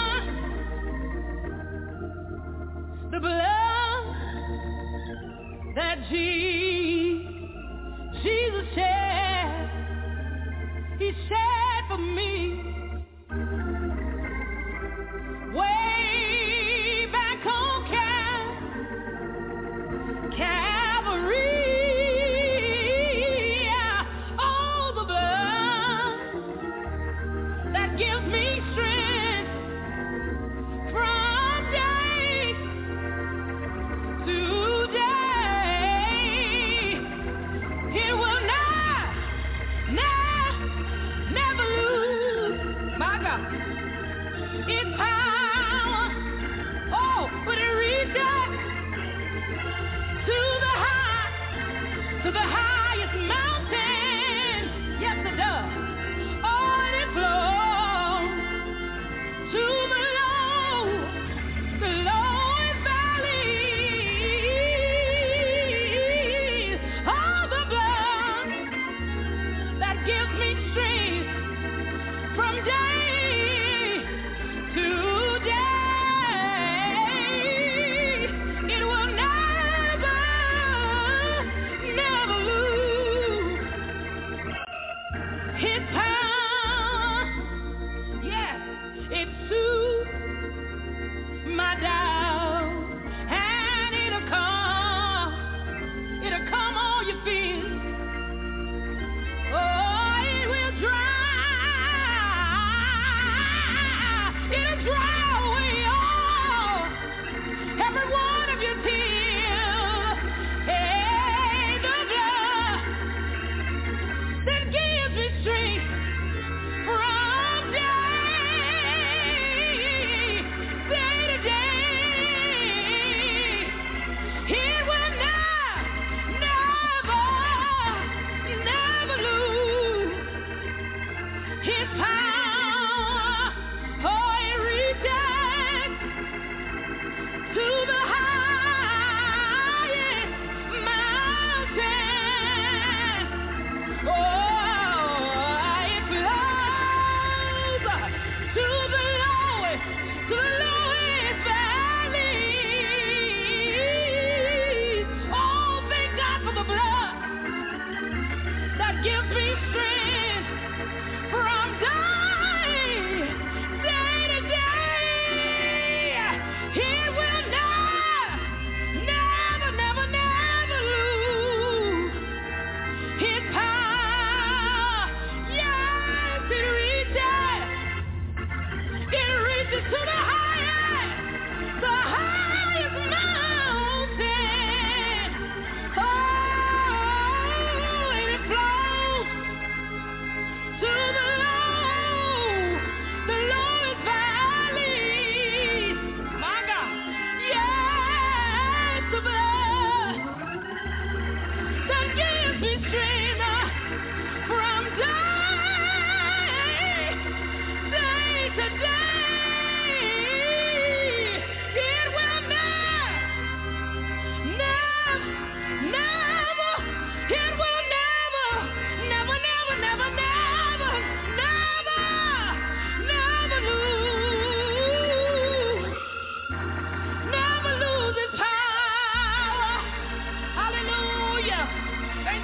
the blood that Je- Jesus shed, he shed for me. Way back on Cal- Calvary, oh, the blood that gives me strength from day to day. It will not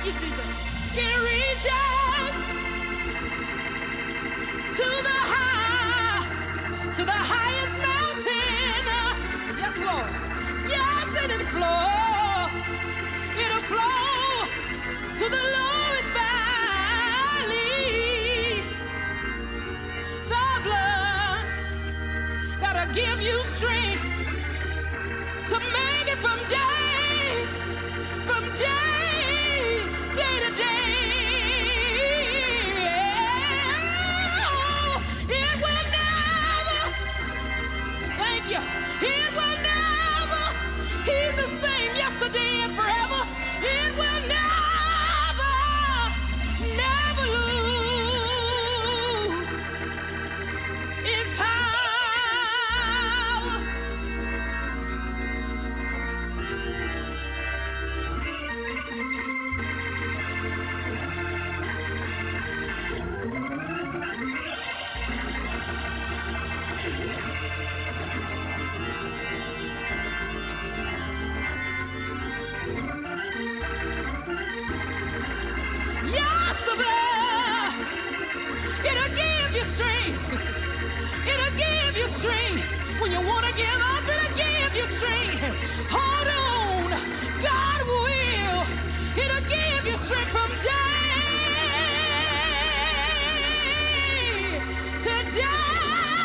Thank you, Jesus. It reaches to the high, to the highest mountain. Yes, Lord. Yes, and it flows. It'll flow to the lowest valley. The blood that'll give you strength to make it from day, from day, day to day. Oh, it will never, thank you, it will never, he's the same yesterday and forever. It will never, never lose its power. Yes, the blood. It'll give you strength. It'll give you strength. When you want to give up, it'll give you strength. Hold on. God will. It'll give you strength from day to day.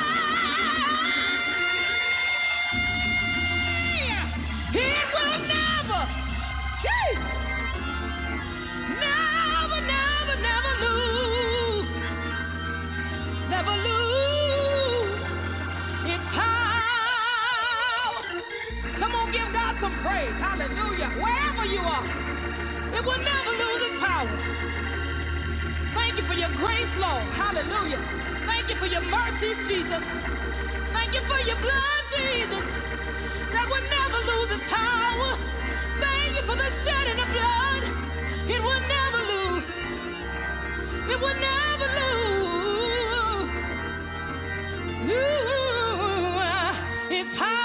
It will never, gee, never, never, never lose, never lose its power. Come on, give God some praise. Hallelujah. Wherever you are, it will never lose its power. Thank you for your grace, Lord. Hallelujah. Thank you for your mercy, Jesus. Thank you for your blood, Jesus, that will never lose its power. Thank you for the shedding of blood. It will never lose. It will never lose. Ooh, its power.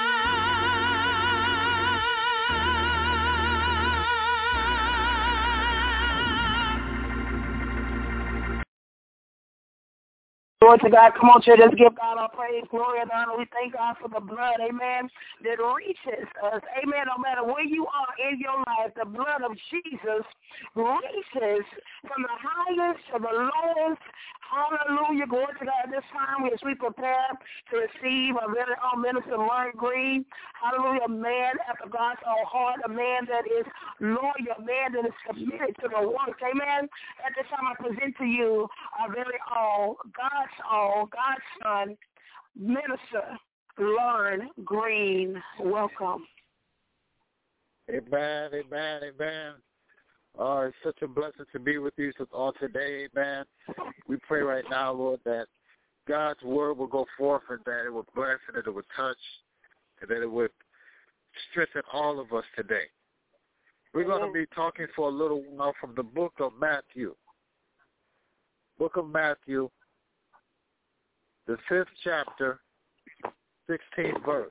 Glory to God. Come on, church. Let's give God our praise, glory, and honor. We thank God for the blood, amen, that reaches us. Amen. No matter where you are in your life, the blood of Jesus reaches from the highest to the lowest. Hallelujah. Glory to God. At this time, as we prepare to receive our very own minister, Mark Green. Hallelujah. A man after God's own heart, a man that is loyal, a man that is committed to the work. Amen. At this time, I present to you our very own, God's own, God's son, Minister Lauren Green. Welcome. Amen, amen, amen. Oh, it's such a blessing to be with you all today, amen. We pray right now, Lord, that God's word will go forth and that it will bless and that it will touch and that it would strengthen all of us today. We're going to be talking for a little while from the book of Matthew. Book of Matthew, the fifth chapter, sixteenth verse.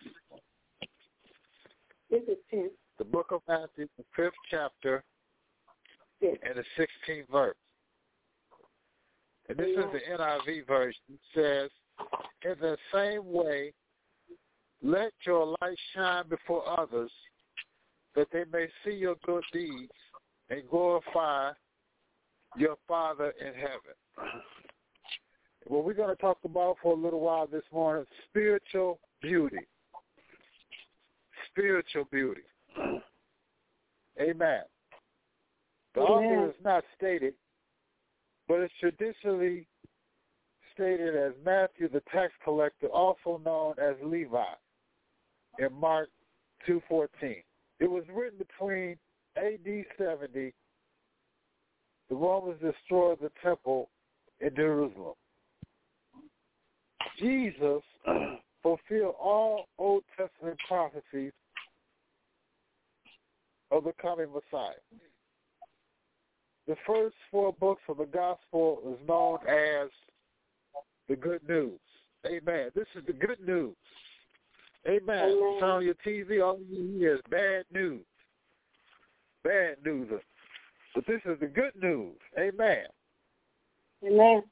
This is ten. The book of Matthew, the fifth chapter, yes, and the sixteenth verse. And this yeah. is the N I V version. It says, in the same way, let your light shine before others, that they may see your good deeds and glorify your Father in heaven. What we're going to talk about for a little while this morning, spiritual beauty. Spiritual beauty. Amen. The Amen. author is not stated, but it's traditionally stated as Matthew the tax collector, also known as Levi, in Mark two fourteen. It was written between A D seventy. The Romans destroyed the temple in Jerusalem. Jesus fulfilled all Old Testament prophecies of the coming Messiah. The first four books of the gospel is known as the good news. Amen. This is the good news. Amen. Amen. It's on your T V, all you hear is bad news. Bad news. But this is the good news. Amen. Amen.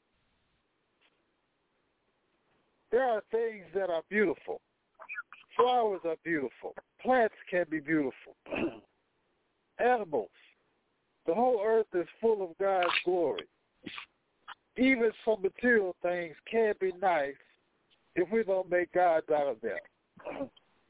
There are things that are beautiful. Flowers are beautiful. Plants can be beautiful. Animals. The whole earth is full of God's glory. Even some material things can be nice if we don't make gods out of them.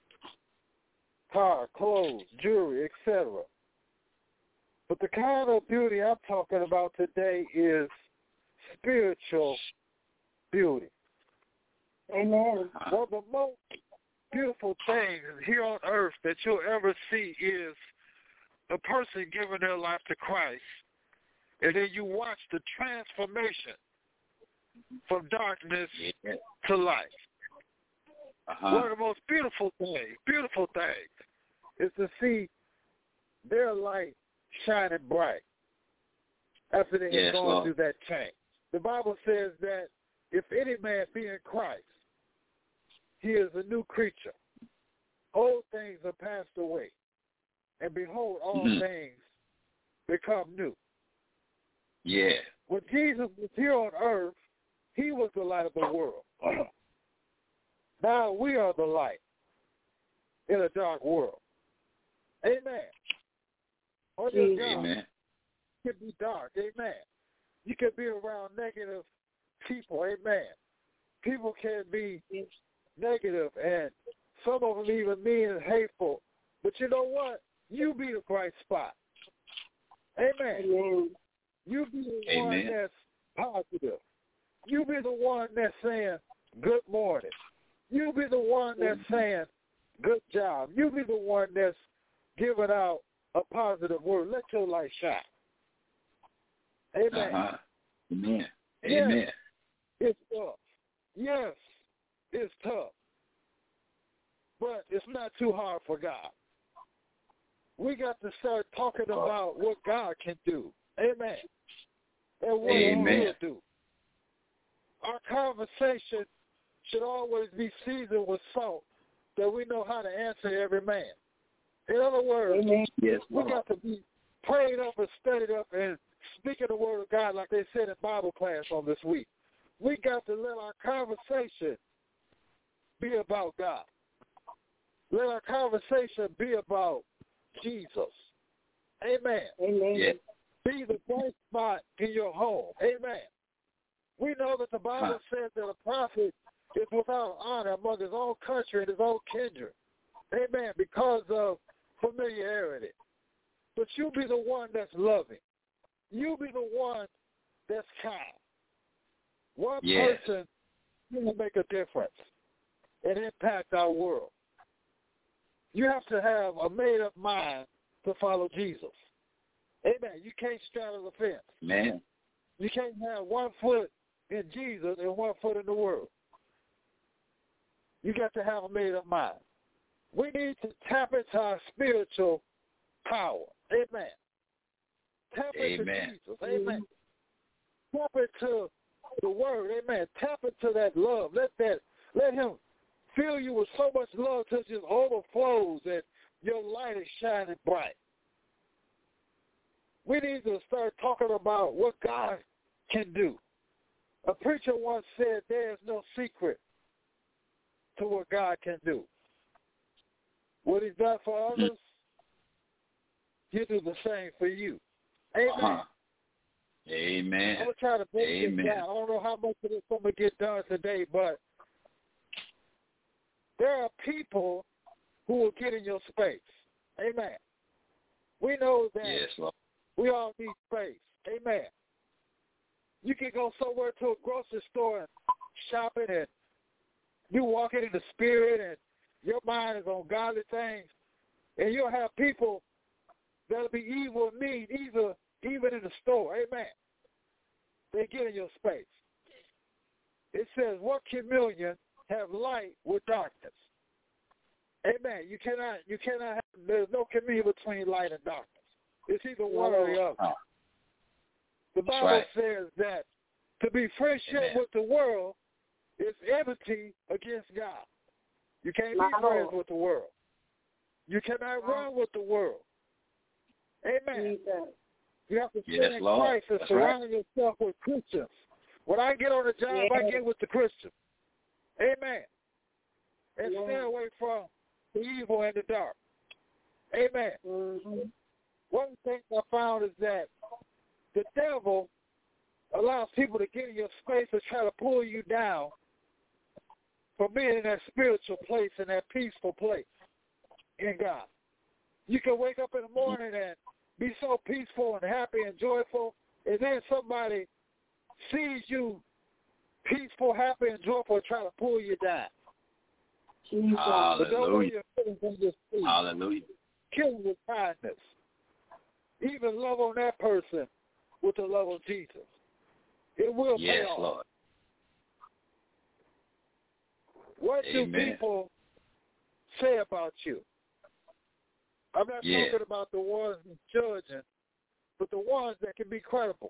Car, clothes, jewelry, et cetera. But the kind of beauty I'm talking about today is spiritual beauty. Amen. One of the most beautiful things here on earth that you'll ever see is a person giving their life to Christ, and then you watch the transformation from darkness yeah. to light. Uh-huh. One of the most beautiful things, beautiful things, is to see their light shining bright after they yes, have gone Lord. through that change. The Bible says that if any man be in Christ, he is a new creature. Old things are passed away, and behold, all mm-hmm. things become new. Yeah. When Jesus was here on earth, he was the light of the world. Now we are the light in a dark world. Amen. On your job, Amen. you can be dark. Amen. You can be around negative people. Amen. People can be negative, and some of them even mean and hateful. But you know what? You be the bright spot. Amen. Amen. You be the Amen. one that's positive. You be the one that's saying, good morning. You be the one that's saying, good job. You be the one that's giving out a positive word. Let your light shine. Amen. Uh-huh. Amen. Yes, Amen. it's tough. Yes, it's tough. But it's not too hard for God. We got to start talking about what God can do. Amen. And what Amen. He will do. Our conversation should always be seasoned with salt, that we know how to answer every man. In other words, Amen. Yes, we Lord. got to be prayed up and studied up and speaking the word of God like they said in Bible class on this week. We got to let our conversation be about God. Let our conversation be about Jesus. Amen. Amen. Yeah. Be the bright spot in your home. Amen. We know that the Bible says that a prophet is without honor among his own country and his own kindred. Amen. Because of familiarity. But you be the one that's loving. You be the one that's kind. One Yes. person will make a difference and impact our world. You have to have a made-up mind to follow Jesus. Amen. You can't straddle the fence. Man. You can't have one foot in Jesus and one foot in the world. You got to have a made-up mind. We need to tap into our spiritual power. Amen. Tap into Amen. Jesus. Amen. Tap into the word. Amen. Tap into that love. Let that. Let Him fill you with so much love till it just overflows and your light is shining bright. We need to start talking about what God can do. A preacher once said there is no secret to what God can do. What He's done for others, He'll do the same for you. Amen. Uh-huh. Amen. I'm going to try to break Amen. this down. I don't know how much of this I'm going to get done today, but there are people who will get in your space. Amen. We know that Yes, Lord. we all need space. Amen. You can go somewhere to a grocery store and shopping, and you walking in the spirit, and your mind is on godly things, and you'll have people that'll be evil and mean, either even in the store. Amen. They get in your space. It says, what communion have light with darkness? Amen. You cannot, you cannot have, there's no communion between light and darkness. It's either one or the other. The Bible right. says that to be friendship Amen. with the world is enmity against God. You can't My be friends Lord. with the world. You cannot run with the world. Amen. Jesus. You have to stay Yes, in Lord. Christ and That's surround right. yourself with Christians. When I get on the job, Yes. I get with the Christians. Amen. And Yes. stay away from the evil and the dark. Amen. Mm-hmm. One thing I found is that the devil allows people to get in your space and try to pull you down from being in that spiritual place and that peaceful place in God. You can wake up in the morning and be so peaceful and happy and joyful, and then somebody sees you peaceful, happy, and joyful and try to pull you down. Jesus. But don't let Hallelujah. your feelings on your feet. Hallelujah. Kill them with kindness. Even love on that person with the love of Jesus. It will pay Yes, off. Lord. What Amen. do people say about you? I'm not Yeah. talking about the ones judging, but the ones that can be credible.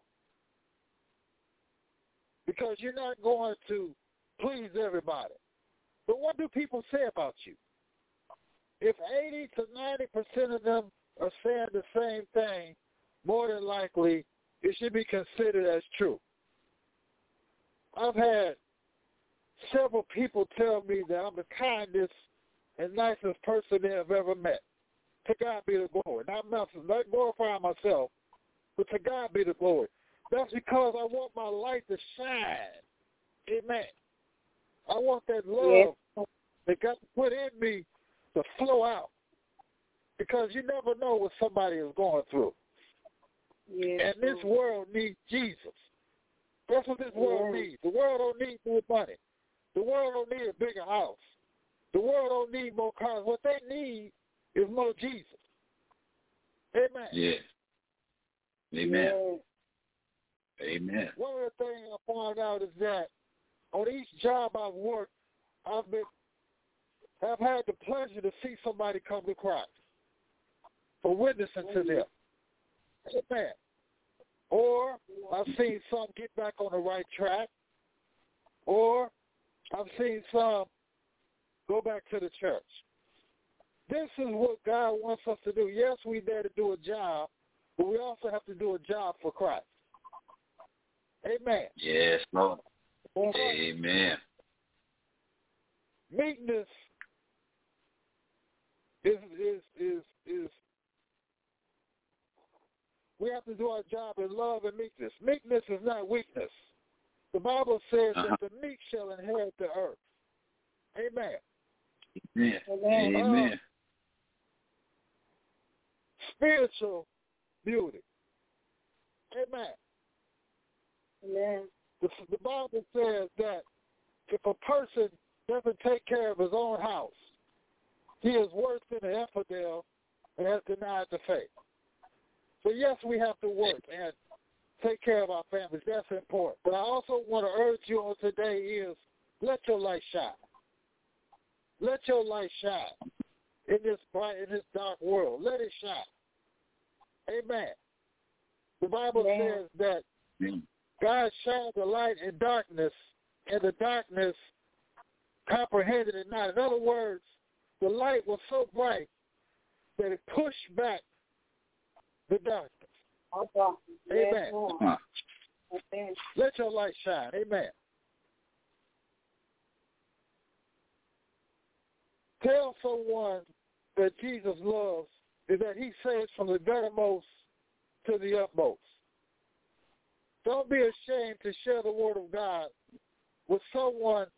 Because you're not going to please everybody. But what do people say about you? If eighty to ninety percent of them are saying the same thing, more than likely it should be considered as true. I've had several people tell me that I'm the kindest and nicest person they have ever met. To God be the glory. Not myself, not glorifying myself, but to God be the glory. That's because I want my light to shine. Amen. I want that love Yes. that God put in me to flow out. Because you never know what somebody is going through. Yes. And this world needs Jesus. That's what this world Yes. needs. The world don't need more money. The world don't need a bigger house. The world don't need more cars. What they need is more Jesus. Amen. Yes. Amen. Amen. One of the things I found out is that on each job I've worked, I've been, I've had the pleasure to see somebody come to Christ for witnessing to them. Amen. Or I've seen some get back on the right track, or I've seen some go back to the church. This is what God wants us to do. Yes, we're there to do a job, but we also have to do a job for Christ. Amen. Yes, Lord. Amen. Meekness is is is is we have to do our job in love and meekness. Meekness is not weakness. The Bible says Uh-huh. that the meek shall inherit the earth. Amen. Amen. Amen. Amen. Uh, spiritual beauty. Amen. Amen. The, the Bible says that if a person doesn't take care of his own house, he is worse than an infidel and has denied the faith. So yes, we have to work and take care of our families. That's important. But I also want to urge you on today is let your light shine. Let your light shine in this bright, in this dark world. Let it shine. Amen. The Bible Amen. says that Amen. God shined the light in darkness, and the darkness comprehended it not. In other words, the light was so bright that it pushed back the darkness. Okay. Yes, Amen. Lord. Huh. Amen. Let your light shine. Amen. Tell someone that Jesus loves is that he saves from the guttermost to the utmost. Don't be ashamed to share the word of God with someone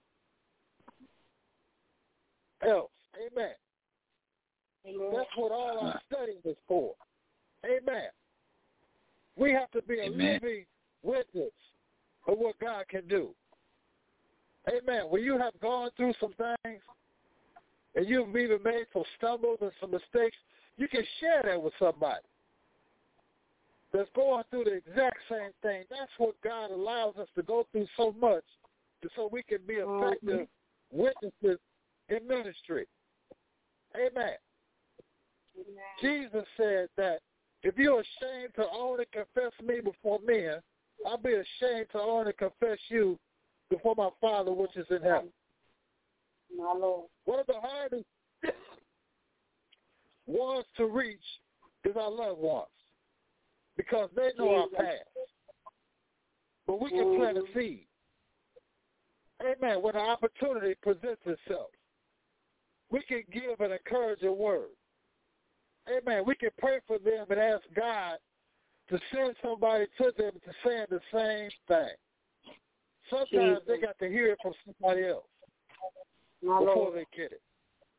else. Amen. Amen. That's what all our studying is for. Amen. We have to be a Amen. living witness of what God can do. Amen. When you have gone through some things and you've even made some stumbles and some mistakes, you can share that with somebody that's going through the exact same thing. That's what God allows us to go through so much so we can be effective mm-hmm. witnesses in ministry. Amen. Amen. Jesus said that if you're ashamed to own and confess me before men, I'll be ashamed to own and confess you before my Father which is in heaven. My Lord. One of the hardest ones to reach is our loved ones. because they know our past. But we can plant a seed. Amen. When an opportunity presents itself, we can give an encouraging word. Amen. We can pray for them and ask God to send somebody to them to say the same thing. Sometimes they got to hear it from somebody else before they get it.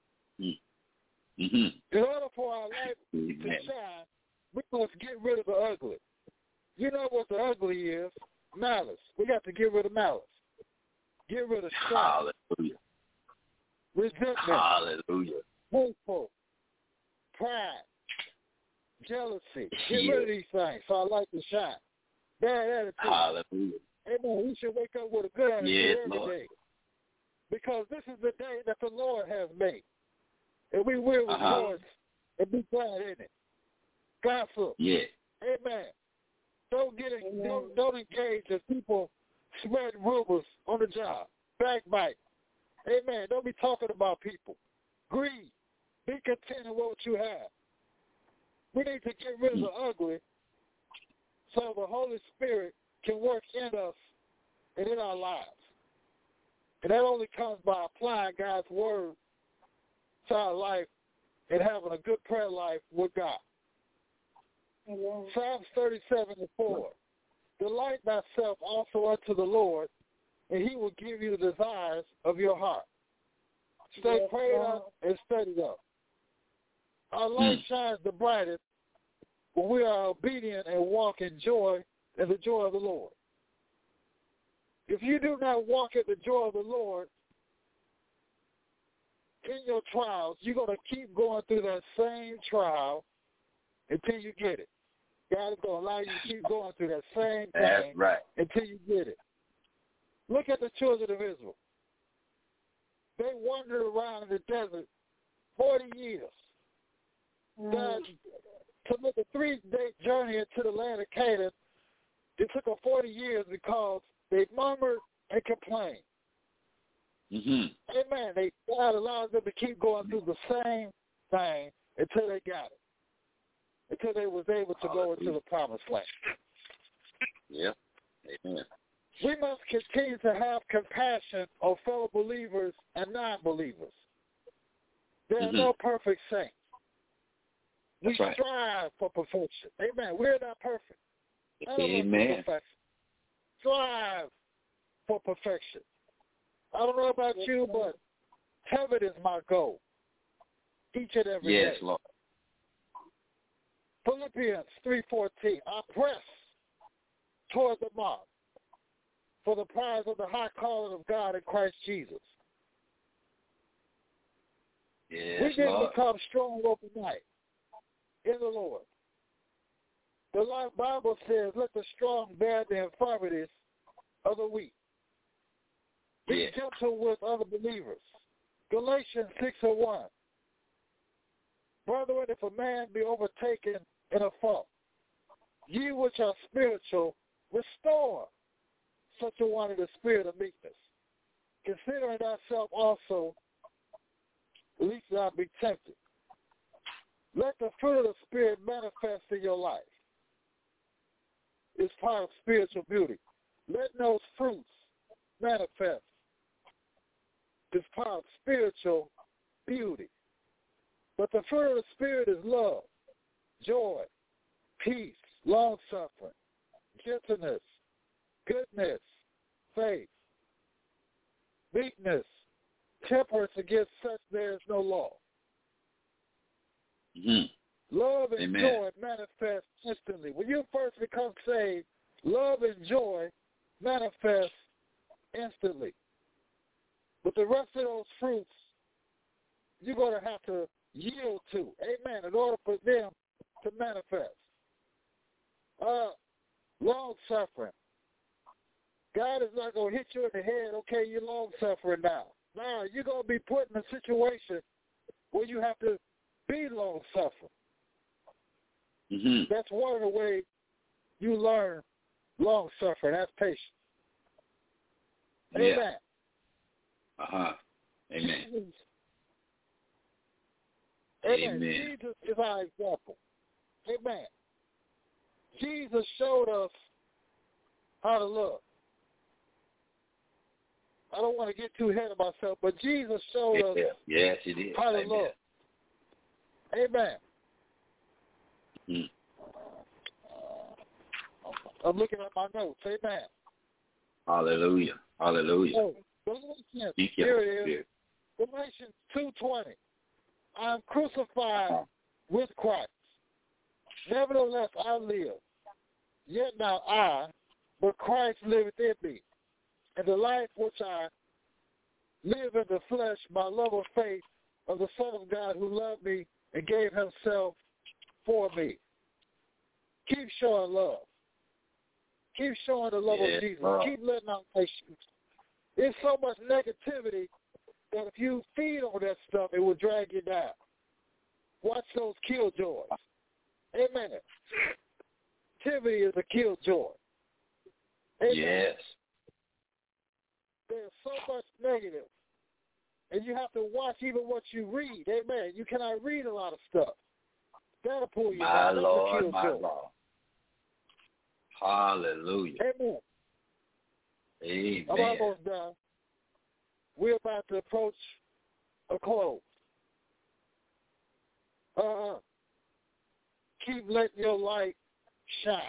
Mm-hmm. In order for our life to shine, we must get rid of the ugly. You know what the ugly is? Malice. We got to get rid of malice. Get rid of strife. Hallelujah. Resentment. Hallelujah. Hateful. Pride. Jealousy. Get Yeah. rid of these things so our light can shine. Bad attitude. Hallelujah. Amen. We should wake up with a good attitude Yes, every Lord. day. Because this is the day that the Lord has made. And we will Uh-huh. rejoice and be glad in it. Gossip. Yeah. Amen. Don't get it, don't, don't engage in people spreading rumors on the job. Backbite. Amen. Don't be talking about people. Greed. Be content in what you have. We need to get rid of the ugly so the Holy Spirit can work in us and in our lives. And that only comes by applying God's word to our life and having a good prayer life with God. Amen. Psalms thirty-seven and four. Delight thyself also unto the Lord, and he will give you the desires of your heart. Stay yes, prayed Lord. Up and studied up. Our light mm. shines the brightest when we are obedient and walk in joy and the joy of the Lord. If you do not walk in the joy of the Lord in your trials, you're going to keep going through that same trial until you get it. God is going to allow you to keep going through that same thing That's right. until you get it. Look at the children of Israel. They wandered around in the desert forty years. Mm. God, to make a three-day journey into the land of Canaan, it took them forty years because they murmured and complained. Mm-hmm. Amen. They, God allowed them to keep going through the same thing until they got it. Until they was able to go into the promised land. Yeah. Amen. We must continue to have compassion on fellow believers and non-believers. There mm-hmm. are no perfect saints. We That's right. strive for perfection. Amen. We're not perfect. None Amen. of us are perfect. Strive for perfection. I don't know about you, but heaven is my goal. Each and every yes, day. Yes, Lord. Philippians three fourteen. I press toward the mark for the prize of the high calling of God in Christ Jesus. Yes, we didn't Lord. become strong overnight in the Lord. The Bible says, let the strong bear the infirmities of the weak. Be yeah. gentle with other believers. Galatians six and one. Brethren, if a man be overtaken in a fault, ye which are spiritual, restore such a one in the spirit of meekness, considering thyself also, lest thou be tempted. Let the fruit of the Spirit manifest in your life. It's part of spiritual beauty. Let those fruits manifest. It's part of spiritual beauty. But the fruit of the Spirit is love, joy, peace, long-suffering, gentleness, goodness, faith, meekness, temperance. Against such there is no law. Mm-hmm. Love and Amen. joy manifest instantly. When you first become saved, love and joy manifest instantly. But the rest of those fruits, you're going to have to yield to, amen, in order for them to manifest. Uh, long-suffering. God is not going to hit you in the head, okay, you're long-suffering now. No, you're going to be put in a situation where you have to be long-suffering. Mm-hmm. That's one of the ways you learn long-suffering. That's patience. Yeah. Amen. Uh-huh. Amen. Jesus. Amen. Amen. Jesus is our example. Amen. Jesus showed us how to love. I don't want to get too ahead of myself, but Jesus showed us yes, he did. how to Amen. love. Amen. Mm. I'm looking at my notes. Amen. Hallelujah. Hallelujah. Oh, Galatians, Speak here your it is. spirit. Galatians two twenty. I am crucified with Christ. Nevertheless, I live. Yet not I, but Christ liveth in me. And the life which I live in the flesh, my love of faith of the Son of God who loved me and gave himself for me. Keep showing love. Keep showing the love yes, of Jesus. Lord. Keep letting out patience. There's so much negativity that if you feed on that stuff, it will drag you down. Watch those killjoys. Amen. Activity is a killjoy. Amen. Yes. There's so much negative, and you have to watch even what you read. Amen. You cannot read a lot of stuff. That'll pull you My down. That's Lord, a my killjoy. Lord. Hallelujah. Amen. Amen. I'm almost done. We're about to approach a close. Uh, keep letting your light shine.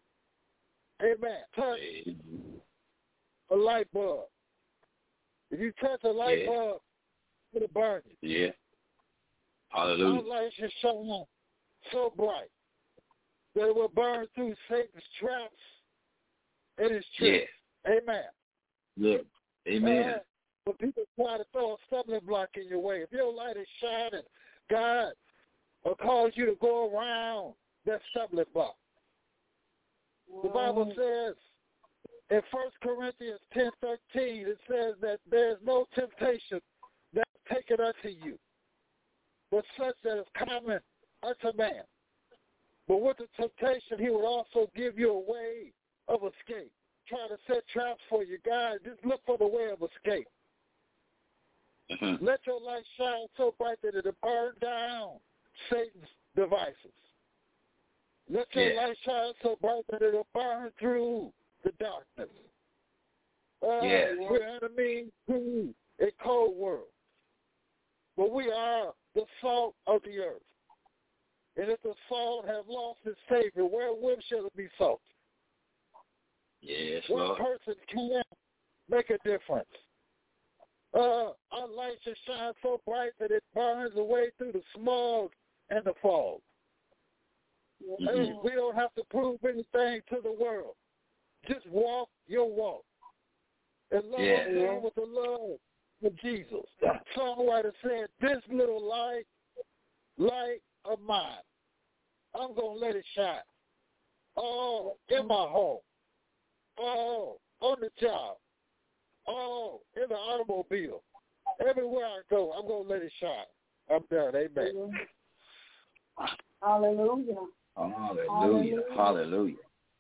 Amen. Touch Amen. a light bulb. If you touch a light Yeah. bulb, it'll burn you. Yeah. Hallelujah. Our light should shine so bright that it will burn through Satan's traps and his tricks. Yeah. Amen. Yeah. Amen. Uh, but people try to throw a stumbling block in your way. If your light is shining, God will cause you to go around that stumbling block. The Bible says in First Corinthians ten thirteen, it says that there is no temptation that taketh unto you, but such that is common unto man. But with the temptation, he would also give you a way of escape. Try to set traps for you. God, just look for the way of escape. Mm-hmm. Let your light shine so bright that it'll burn down Satan's devices. Let your Yeah. light shine so bright that it'll burn through the darkness. Uh, Yeah. We're enemies to a cold world. But we are the salt of the earth. And if the salt have lost its savor, wherewith shall it be salt? Yes, One Lord. person can make a difference. Uh, our light should shine so bright that it burns away through the smog and the fog. Mm-hmm. And we don't have to prove anything to the world. Just walk your walk. And love Yeah. God with the love of Jesus. The songwriter said, this little light, light of mine, I'm going to let it shine. Oh, in my home. Oh, on the job. Oh, in the automobile. Everywhere I go, I'm going to let it shine. I'm done. Amen. Hallelujah. Hallelujah. Hallelujah.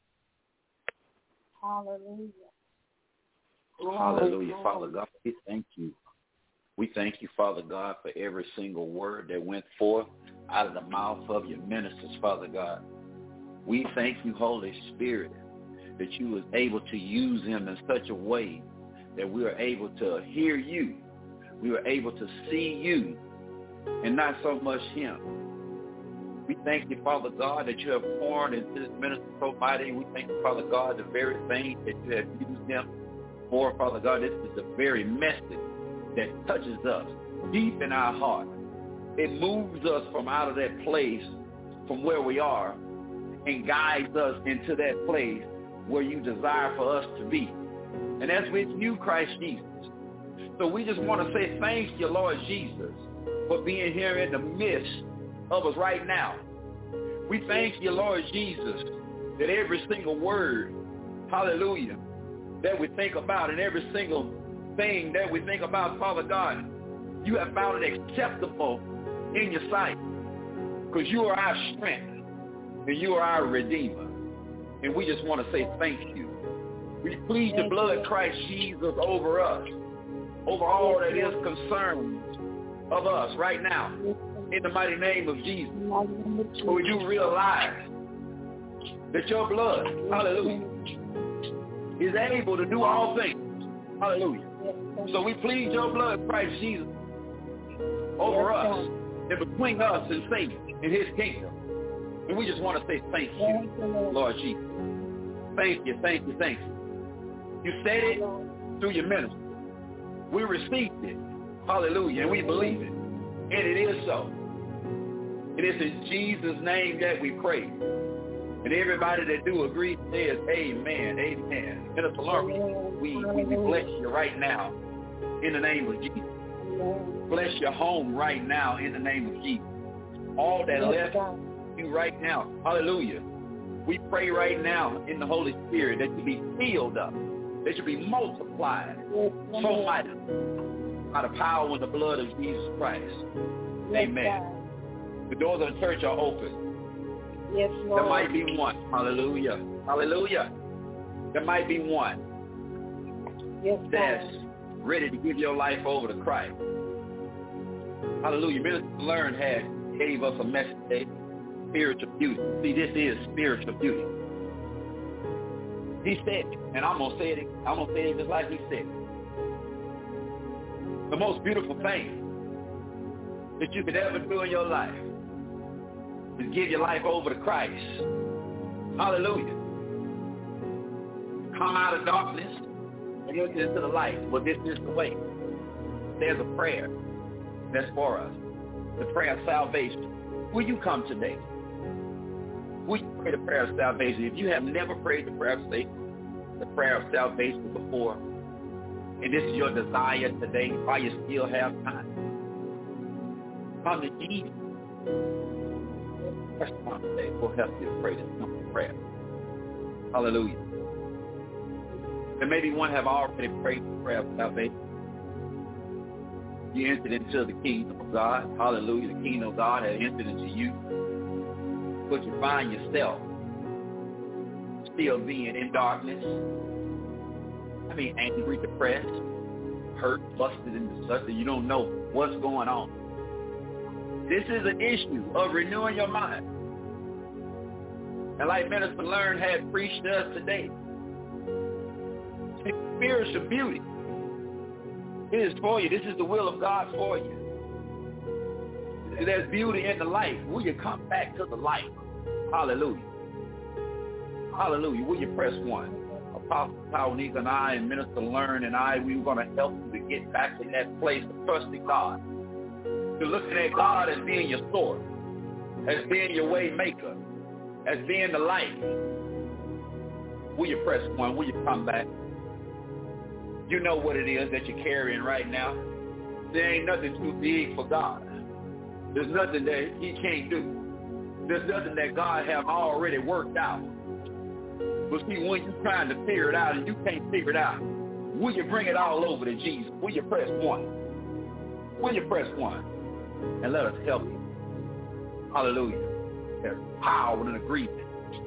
Hallelujah. Hallelujah. Father God, we thank you. We thank you, Father God, for every single word that went forth out of the mouth of your ministers, Father God. We thank you, Holy Spirit, that you was able to use him in such a way that we are able to hear you. We were able to see you and not so much him. We thank you, Father God, that you have poured into this minister so mighty. We thank you, Father God, the very thing that you have used him for, Father God. This is the very message that touches us deep in our heart. It moves us from out of that place, from where we are, and guides us into that place where you desire for us to be. And that's with you, Christ Jesus. So we just want to say thank you, Lord Jesus, for being here in the midst of us right now. We thank you, Lord Jesus, that every single word, hallelujah, that we think about and every single thing that we think about, Father God, you have found it acceptable in your sight because you are our strength and you are our Redeemer. And we just want to say thank you. We plead the blood of Christ Jesus over us, over all that is concerned of us right now, in the mighty name of Jesus. For we do realize that your blood, hallelujah, is able to do all things. Hallelujah. So we plead your blood, Christ Jesus, over us and between us and Satan in his kingdom. And we just want to say thank you, Lord Jesus. Thank you, thank you, thank you. You said it through your ministry. We received it. Hallelujah. And we believe it. And it is so. It is in Jesus' name that we pray. And everybody that do agree says amen, amen. Minister Lauren, we, we, we bless you right now in the name of Jesus. Bless your home right now in the name of Jesus. All that left you right now, hallelujah. We pray right now in the Holy Spirit that you be filled up, that you be multiplied so mighty by the power and the blood of Jesus Christ. Amen. The doors of the church are open. Yes, Lord. There might be one. Hallelujah. Hallelujah. There might be one yes, that's ready to give your life over to Christ. Hallelujah. Minister Learn had gave us a message today, spiritual beauty. See, this is spiritual beauty. He said it, and I'm gonna say it. I'm gonna say it just like he said it. The most beautiful thing that you could ever do in your life is give your life over to Christ. Hallelujah. Come out of darkness and enter into the light. Well, this is the way. There's a prayer that's for us. The prayer of salvation. Will you come today? Will you pray the prayer of salvation? If you have never prayed the prayer of salvation, the prayer of salvation before, and this is your desire today, while you still have time, come to Jesus. That's one today. We'll help you to pray this simple prayer. Hallelujah. And maybe one have already prayed the prayer of salvation. You entered into the kingdom of God. Hallelujah. The kingdom of God has entered into you. But you find yourself still being in darkness. I mean, angry, depressed, hurt, busted into such that you don't know what's going on. This is an issue of renewing your mind. And like Minister Learn had preached to us today, spiritual beauty. It is for you. This is the will of God for you. There's beauty in the light. Will you come back to the light? Hallelujah. Hallelujah. Will you press one? Apostle Townique and I and Minister Learn and I, we were going to help you to get back in that place of trusting God. To looking at God as being your source, as being your way maker, as being the light. Will you press one? Will you come back? You know what it is that you're carrying right now. There ain't nothing too big for God. There's nothing that he can't do. There's nothing that God have already worked out. But see, when you're trying to figure it out and you can't figure it out, will you bring it all over to Jesus? Will you press one? Will you press one? And let us help you. Hallelujah. There's power and agreement.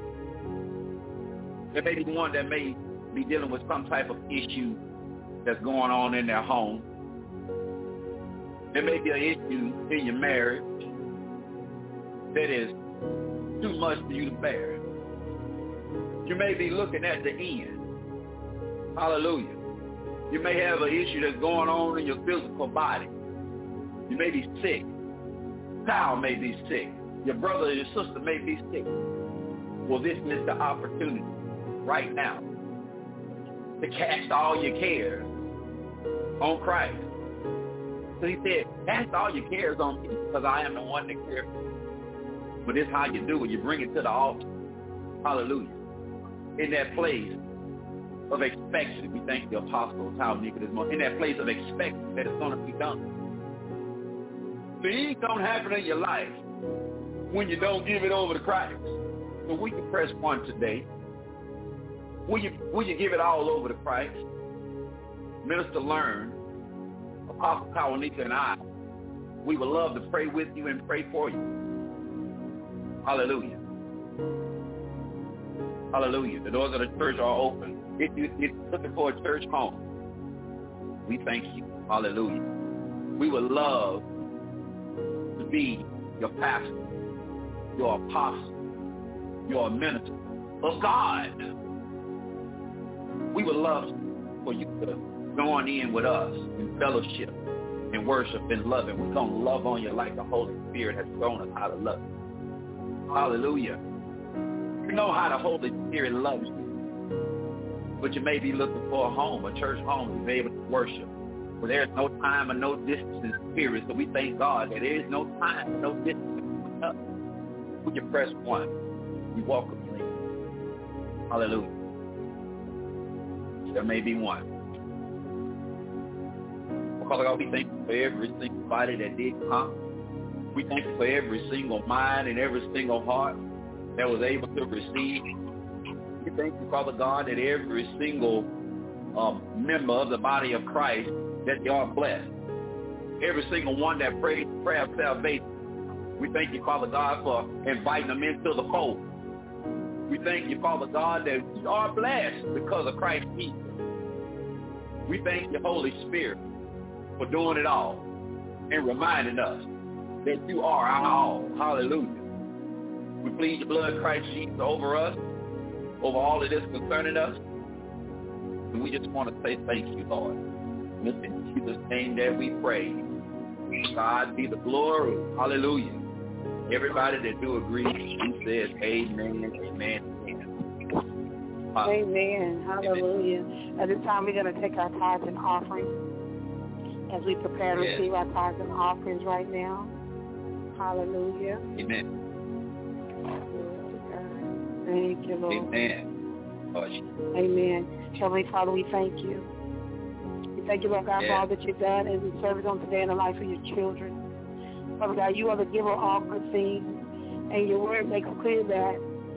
There may be one that may be dealing with some type of issue that's going on in their home. There may be an issue in your marriage that is too much for you to bear. You may be looking at the end. Hallelujah. You may have an issue that's going on in your physical body. You may be sick. Child may be sick. Your brother or your sister may be sick. Well, this is the opportunity right now to cast all your cares on Christ. So he said, cast all your cares on me because I am the one that cares. But this is how you do it. You bring it to the altar. Hallelujah. In that place of expectation. We thank the Apostle Townique this morning. In that place of expectation that it's going to be done. Things don't happen in your life when you don't give it over to Christ. So we can press one today. Will you, will you give it all over to Christ? Minister Learn, Apostle Townique and I, we would love to pray with you and pray for you. Hallelujah. Hallelujah. The doors of the church are open. If, you, if you're looking for a church home, we thank you. Hallelujah. We would love to be your pastor, your apostle, your minister, of God. We would love for you to join in with us in fellowship, in worship, and love. And we're going to love on you like the Holy Spirit has shown us how to love you. Hallelujah. You know how the Holy Spirit loves you. But you may be looking for a home, a church home, to be able to worship. Well, there's no time and no distance in spirit. So we thank God that there is no time and no distance in us. We can press one. We welcome you in. Hallelujah. There may be one. Father God, we thank you for every single body that did come. We thank you for every single mind and every single heart that was able to receive. We thank you, Father God, that every single um, member of the body of Christ, that they are blessed. Every single one that prayed the prayer of salvation. We thank you, Father God, for inviting them into the fold. We thank you, Father God, that we are blessed because of Christ Jesus. We thank you, Holy Spirit, for doing it all and reminding us that you are our all. Hallelujah. We plead the blood of Christ Jesus over us, over all of this concerning us. And we just want to say thank you, Lord. And it's in Jesus' name that we pray. God be the glory. Hallelujah. Everybody that do agree, who says amen, amen, amen. Amen. Hallelujah. At this time, we're going to take our tithes and offerings as we prepare to yes. receive our tithes and offerings right now. Hallelujah. Amen. Thank you, Lord. Amen. Oh, amen. Heavenly Father, we thank you. We thank you, Lord God, yes. for all that you've done and we serve on today in the life of your children. Father God, you are the giver of all good things, and your word makes clear that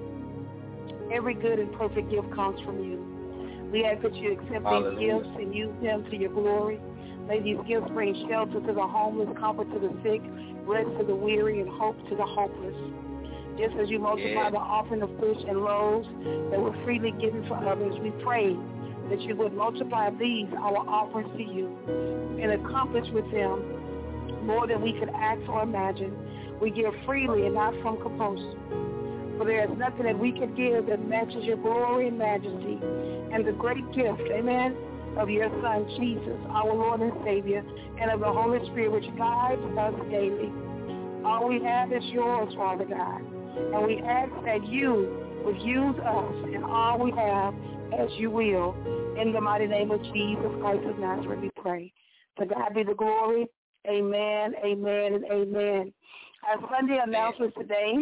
every good and perfect gift comes from you. We ask that you accept Hallelujah. These gifts and use them to your glory. May these gifts bring shelter to the homeless, comfort to the sick, rest to the weary, and hope to the hopeless. Just as you multiply yeah. the offering of fish and loaves that were freely given for others, we pray that you would multiply these, our offerings to you, and accomplish with them more than we could ask or imagine. We give freely and not from compulsion. For there is nothing that we could give that matches your glory and majesty and the great gift, amen, of your Son, Jesus, our Lord and Savior, and of the Holy Spirit, which guides us daily. All we have is yours, Father God. And we ask that you would use us and all we have as you will. In the mighty name of Jesus Christ of Nazareth, we pray. To God be the glory. Amen, amen, and amen. Our Sunday announcements today.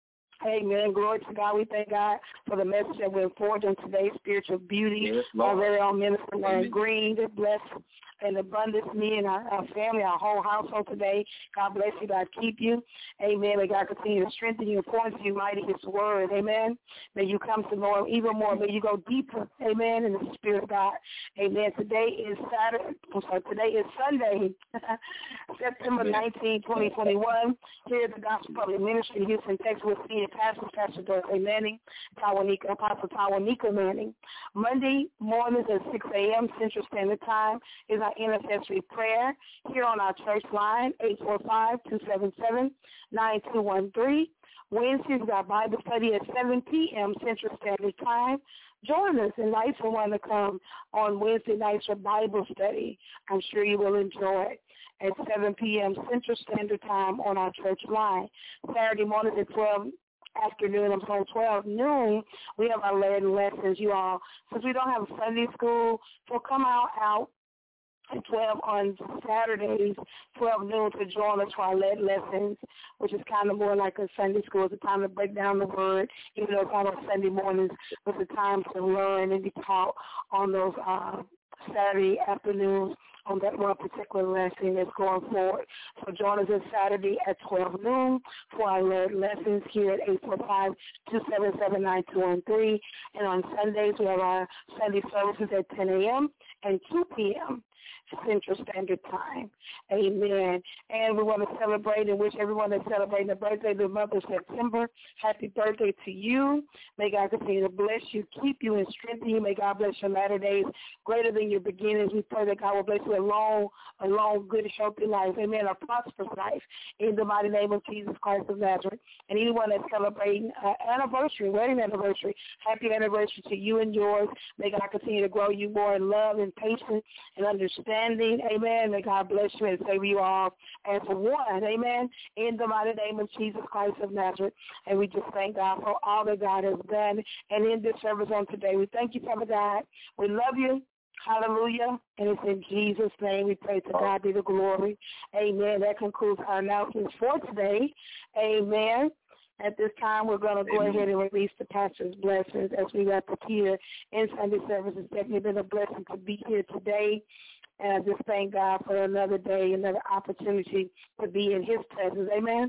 Amen. Glory to God. We thank God for the message that went forward on today's spiritual beauty. Yes, our very own minister, Larry Green. God bless and abundance me and our, our family, our whole household today. God bless you. God keep you. Amen. May God continue to strengthen you and point to you mighty His word. Amen. May you come to know Him even more. May you go deeper. Amen. In the Spirit of God. Amen. Today is Saturday. I'm sorry. Today is Sunday, September nineteenth, twenty twenty-one. Here at the Gospel Public Ministry in Houston, Texas, with senior pastor, Pastor Dorothy Manning, Tawanika, Apostle Tawanika Manning. Monday mornings at six a.m. Central Standard Time is our intercessory prayer here on our church line, eight four five, two seven seven, nine two one three. Wednesdays is our Bible study at seven p.m. Central Standard Time. Join us, invite someone to come on Wednesday nights for Bible study. I'm sure you will enjoy it at seven p.m. Central Standard Time on our church line. Saturday mornings at twelve afternoon, I'm sorry, twelve noon, we have our Latin lessons, you all. Since we don't have Sunday school, so come out, out at twelve on Saturdays, twelve noon to join us for our lead lessons, which is kind of more like a Sunday school. It's a time to break down the word, even though it's on Sunday mornings, it's a time to learn and be taught on those uh, Saturday afternoons on that one particular lesson that's going forward. So join us this Saturday at twelve noon for our lead lessons here at eight four five, two seven seven, nine two one three. And on Sundays, we have our Sunday services at ten a.m. and two p.m. Central Standard Time. Amen. And we want to celebrate and wish everyone that's celebrating the birthday of the month of September, happy birthday to you. May God continue to bless you, keep you, and strengthen you. May God bless your latter days greater than your beginnings. We pray that God will bless you a long, a long, good, healthy life. Amen. A prosperous life in the mighty name of Jesus Christ of Nazareth. And anyone that's celebrating uh, anniversary, wedding anniversary, happy anniversary to you and yours. May God continue to grow you more in love and patience and understanding. Amen. May God bless you and save you all as one. Amen. In the mighty name of Jesus Christ of Nazareth. And we just thank God for all that God has done. And in this service on today, we thank you, Father God. We love you. Hallelujah. And it's in Jesus' name we pray. To God be the glory. Amen. That concludes our announcements for today. Amen. At this time, we're going to go Amen. ahead and release the pastor's blessings as we wrap up here in Sunday service. It's definitely been a blessing to be here today. And I just thank God for another day, another opportunity to be in his presence. Amen.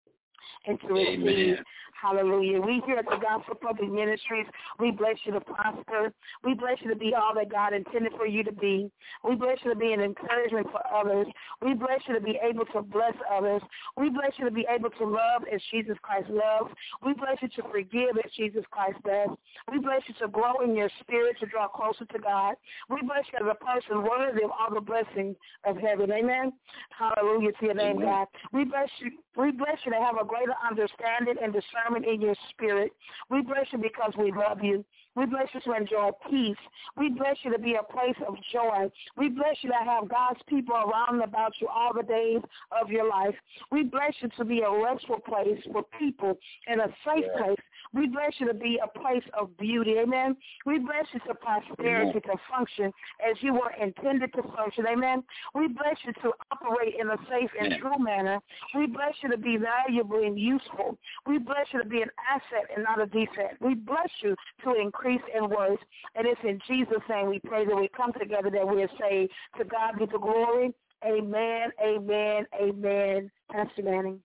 And to receive. Amen. Hallelujah. We here at the Gospel Public Ministries, we bless you to prosper. We bless you to be all that God intended for you to be. We bless you to be an encouragement for others. We bless you to be able to bless others. We bless you to be able to love as Jesus Christ loves. We bless you to forgive as Jesus Christ does. We bless you to grow in your spirit, to draw closer to God. We bless you as a person worthy of all the blessings of heaven. Amen. Hallelujah to your name, Amen. God. We bless you. We bless you to have a greater understanding and discernment in your spirit. We bless you because we love you. We bless you to enjoy peace. We bless you to be a place of joy. We bless you to have God's people around about you all the days of your life. We bless you to be a restful place for people and a safe yeah. place. We bless you to be a place of beauty. Amen. We bless you to prosperity, Amen. to function as you were intended to function. Amen. We bless you to operate in a safe and Amen. true manner. We bless you to be valuable and useful. We bless you to be an asset and not a defect. We bless you to increase in words. And it's in Jesus' name we pray that we come together, that we are saved. To God be the glory. Amen, amen, amen. Pastor Manning.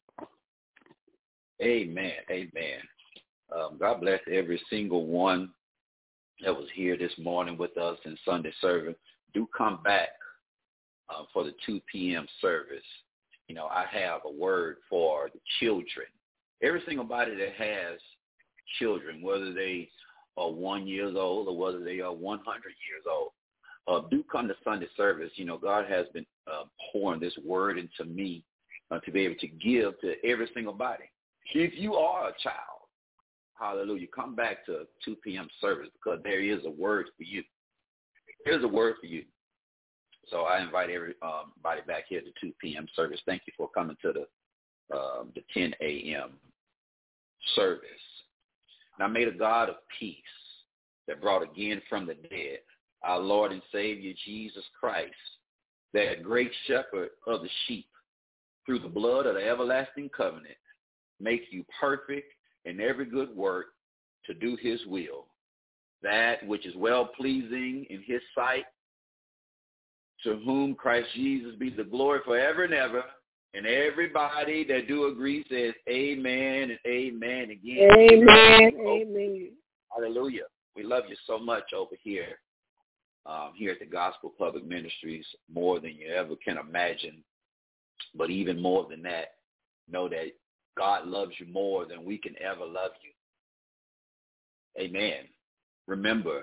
Amen, amen. Um, God bless every single one that was here this morning with us in Sunday service. Do come back uh, for the two p.m. service. You know, I have a word for the children. Every single body that has children, whether they are one years old or whether they are one hundred years old, uh, do come to Sunday service. You know, God has been uh, pouring this word into me uh, to be able to give to every single body. If you are a child, hallelujah, come back to two p.m. service because there is a word for you. There's a word for you. So I invite everybody back here to two p.m. service. Thank you for coming to the uh, the ten a.m. service. Now may the God of peace that brought again from the dead our Lord and Savior Jesus Christ, that great shepherd of the sheep, through the blood of the everlasting covenant, make you perfect in every good work to do his will, that which is well-pleasing in his sight, to whom Christ Jesus be the glory forever and ever. And everybody that do agree says amen and amen again. Amen, amen. Hallelujah. We love you so much over here, um, here at the Gospel Public Ministries, more than you ever can imagine. But even more than that, know that God loves you more than we can ever love you. Amen. Remember,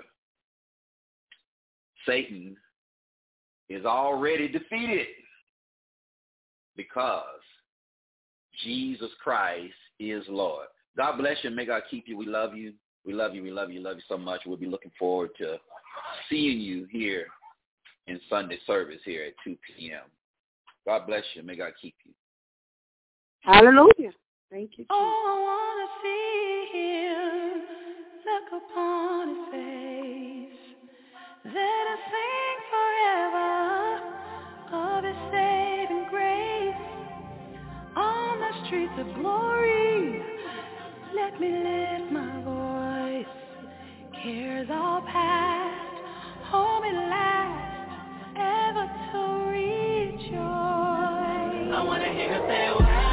Satan is already defeated because Jesus Christ is Lord. God bless you and may God keep you. We love you. We love you. We love you. Love you so much. We'll be looking forward to seeing you here in Sunday service here at two p.m. God bless you. May God keep you. Hallelujah. Thank you, Jesus. Oh, I want to see him look upon his face. Let us sing forever of his saving grace. On the streets of glory, let me lift my voice. Cares all past, home at last, ever to rejoice. I want to hear her say, wow.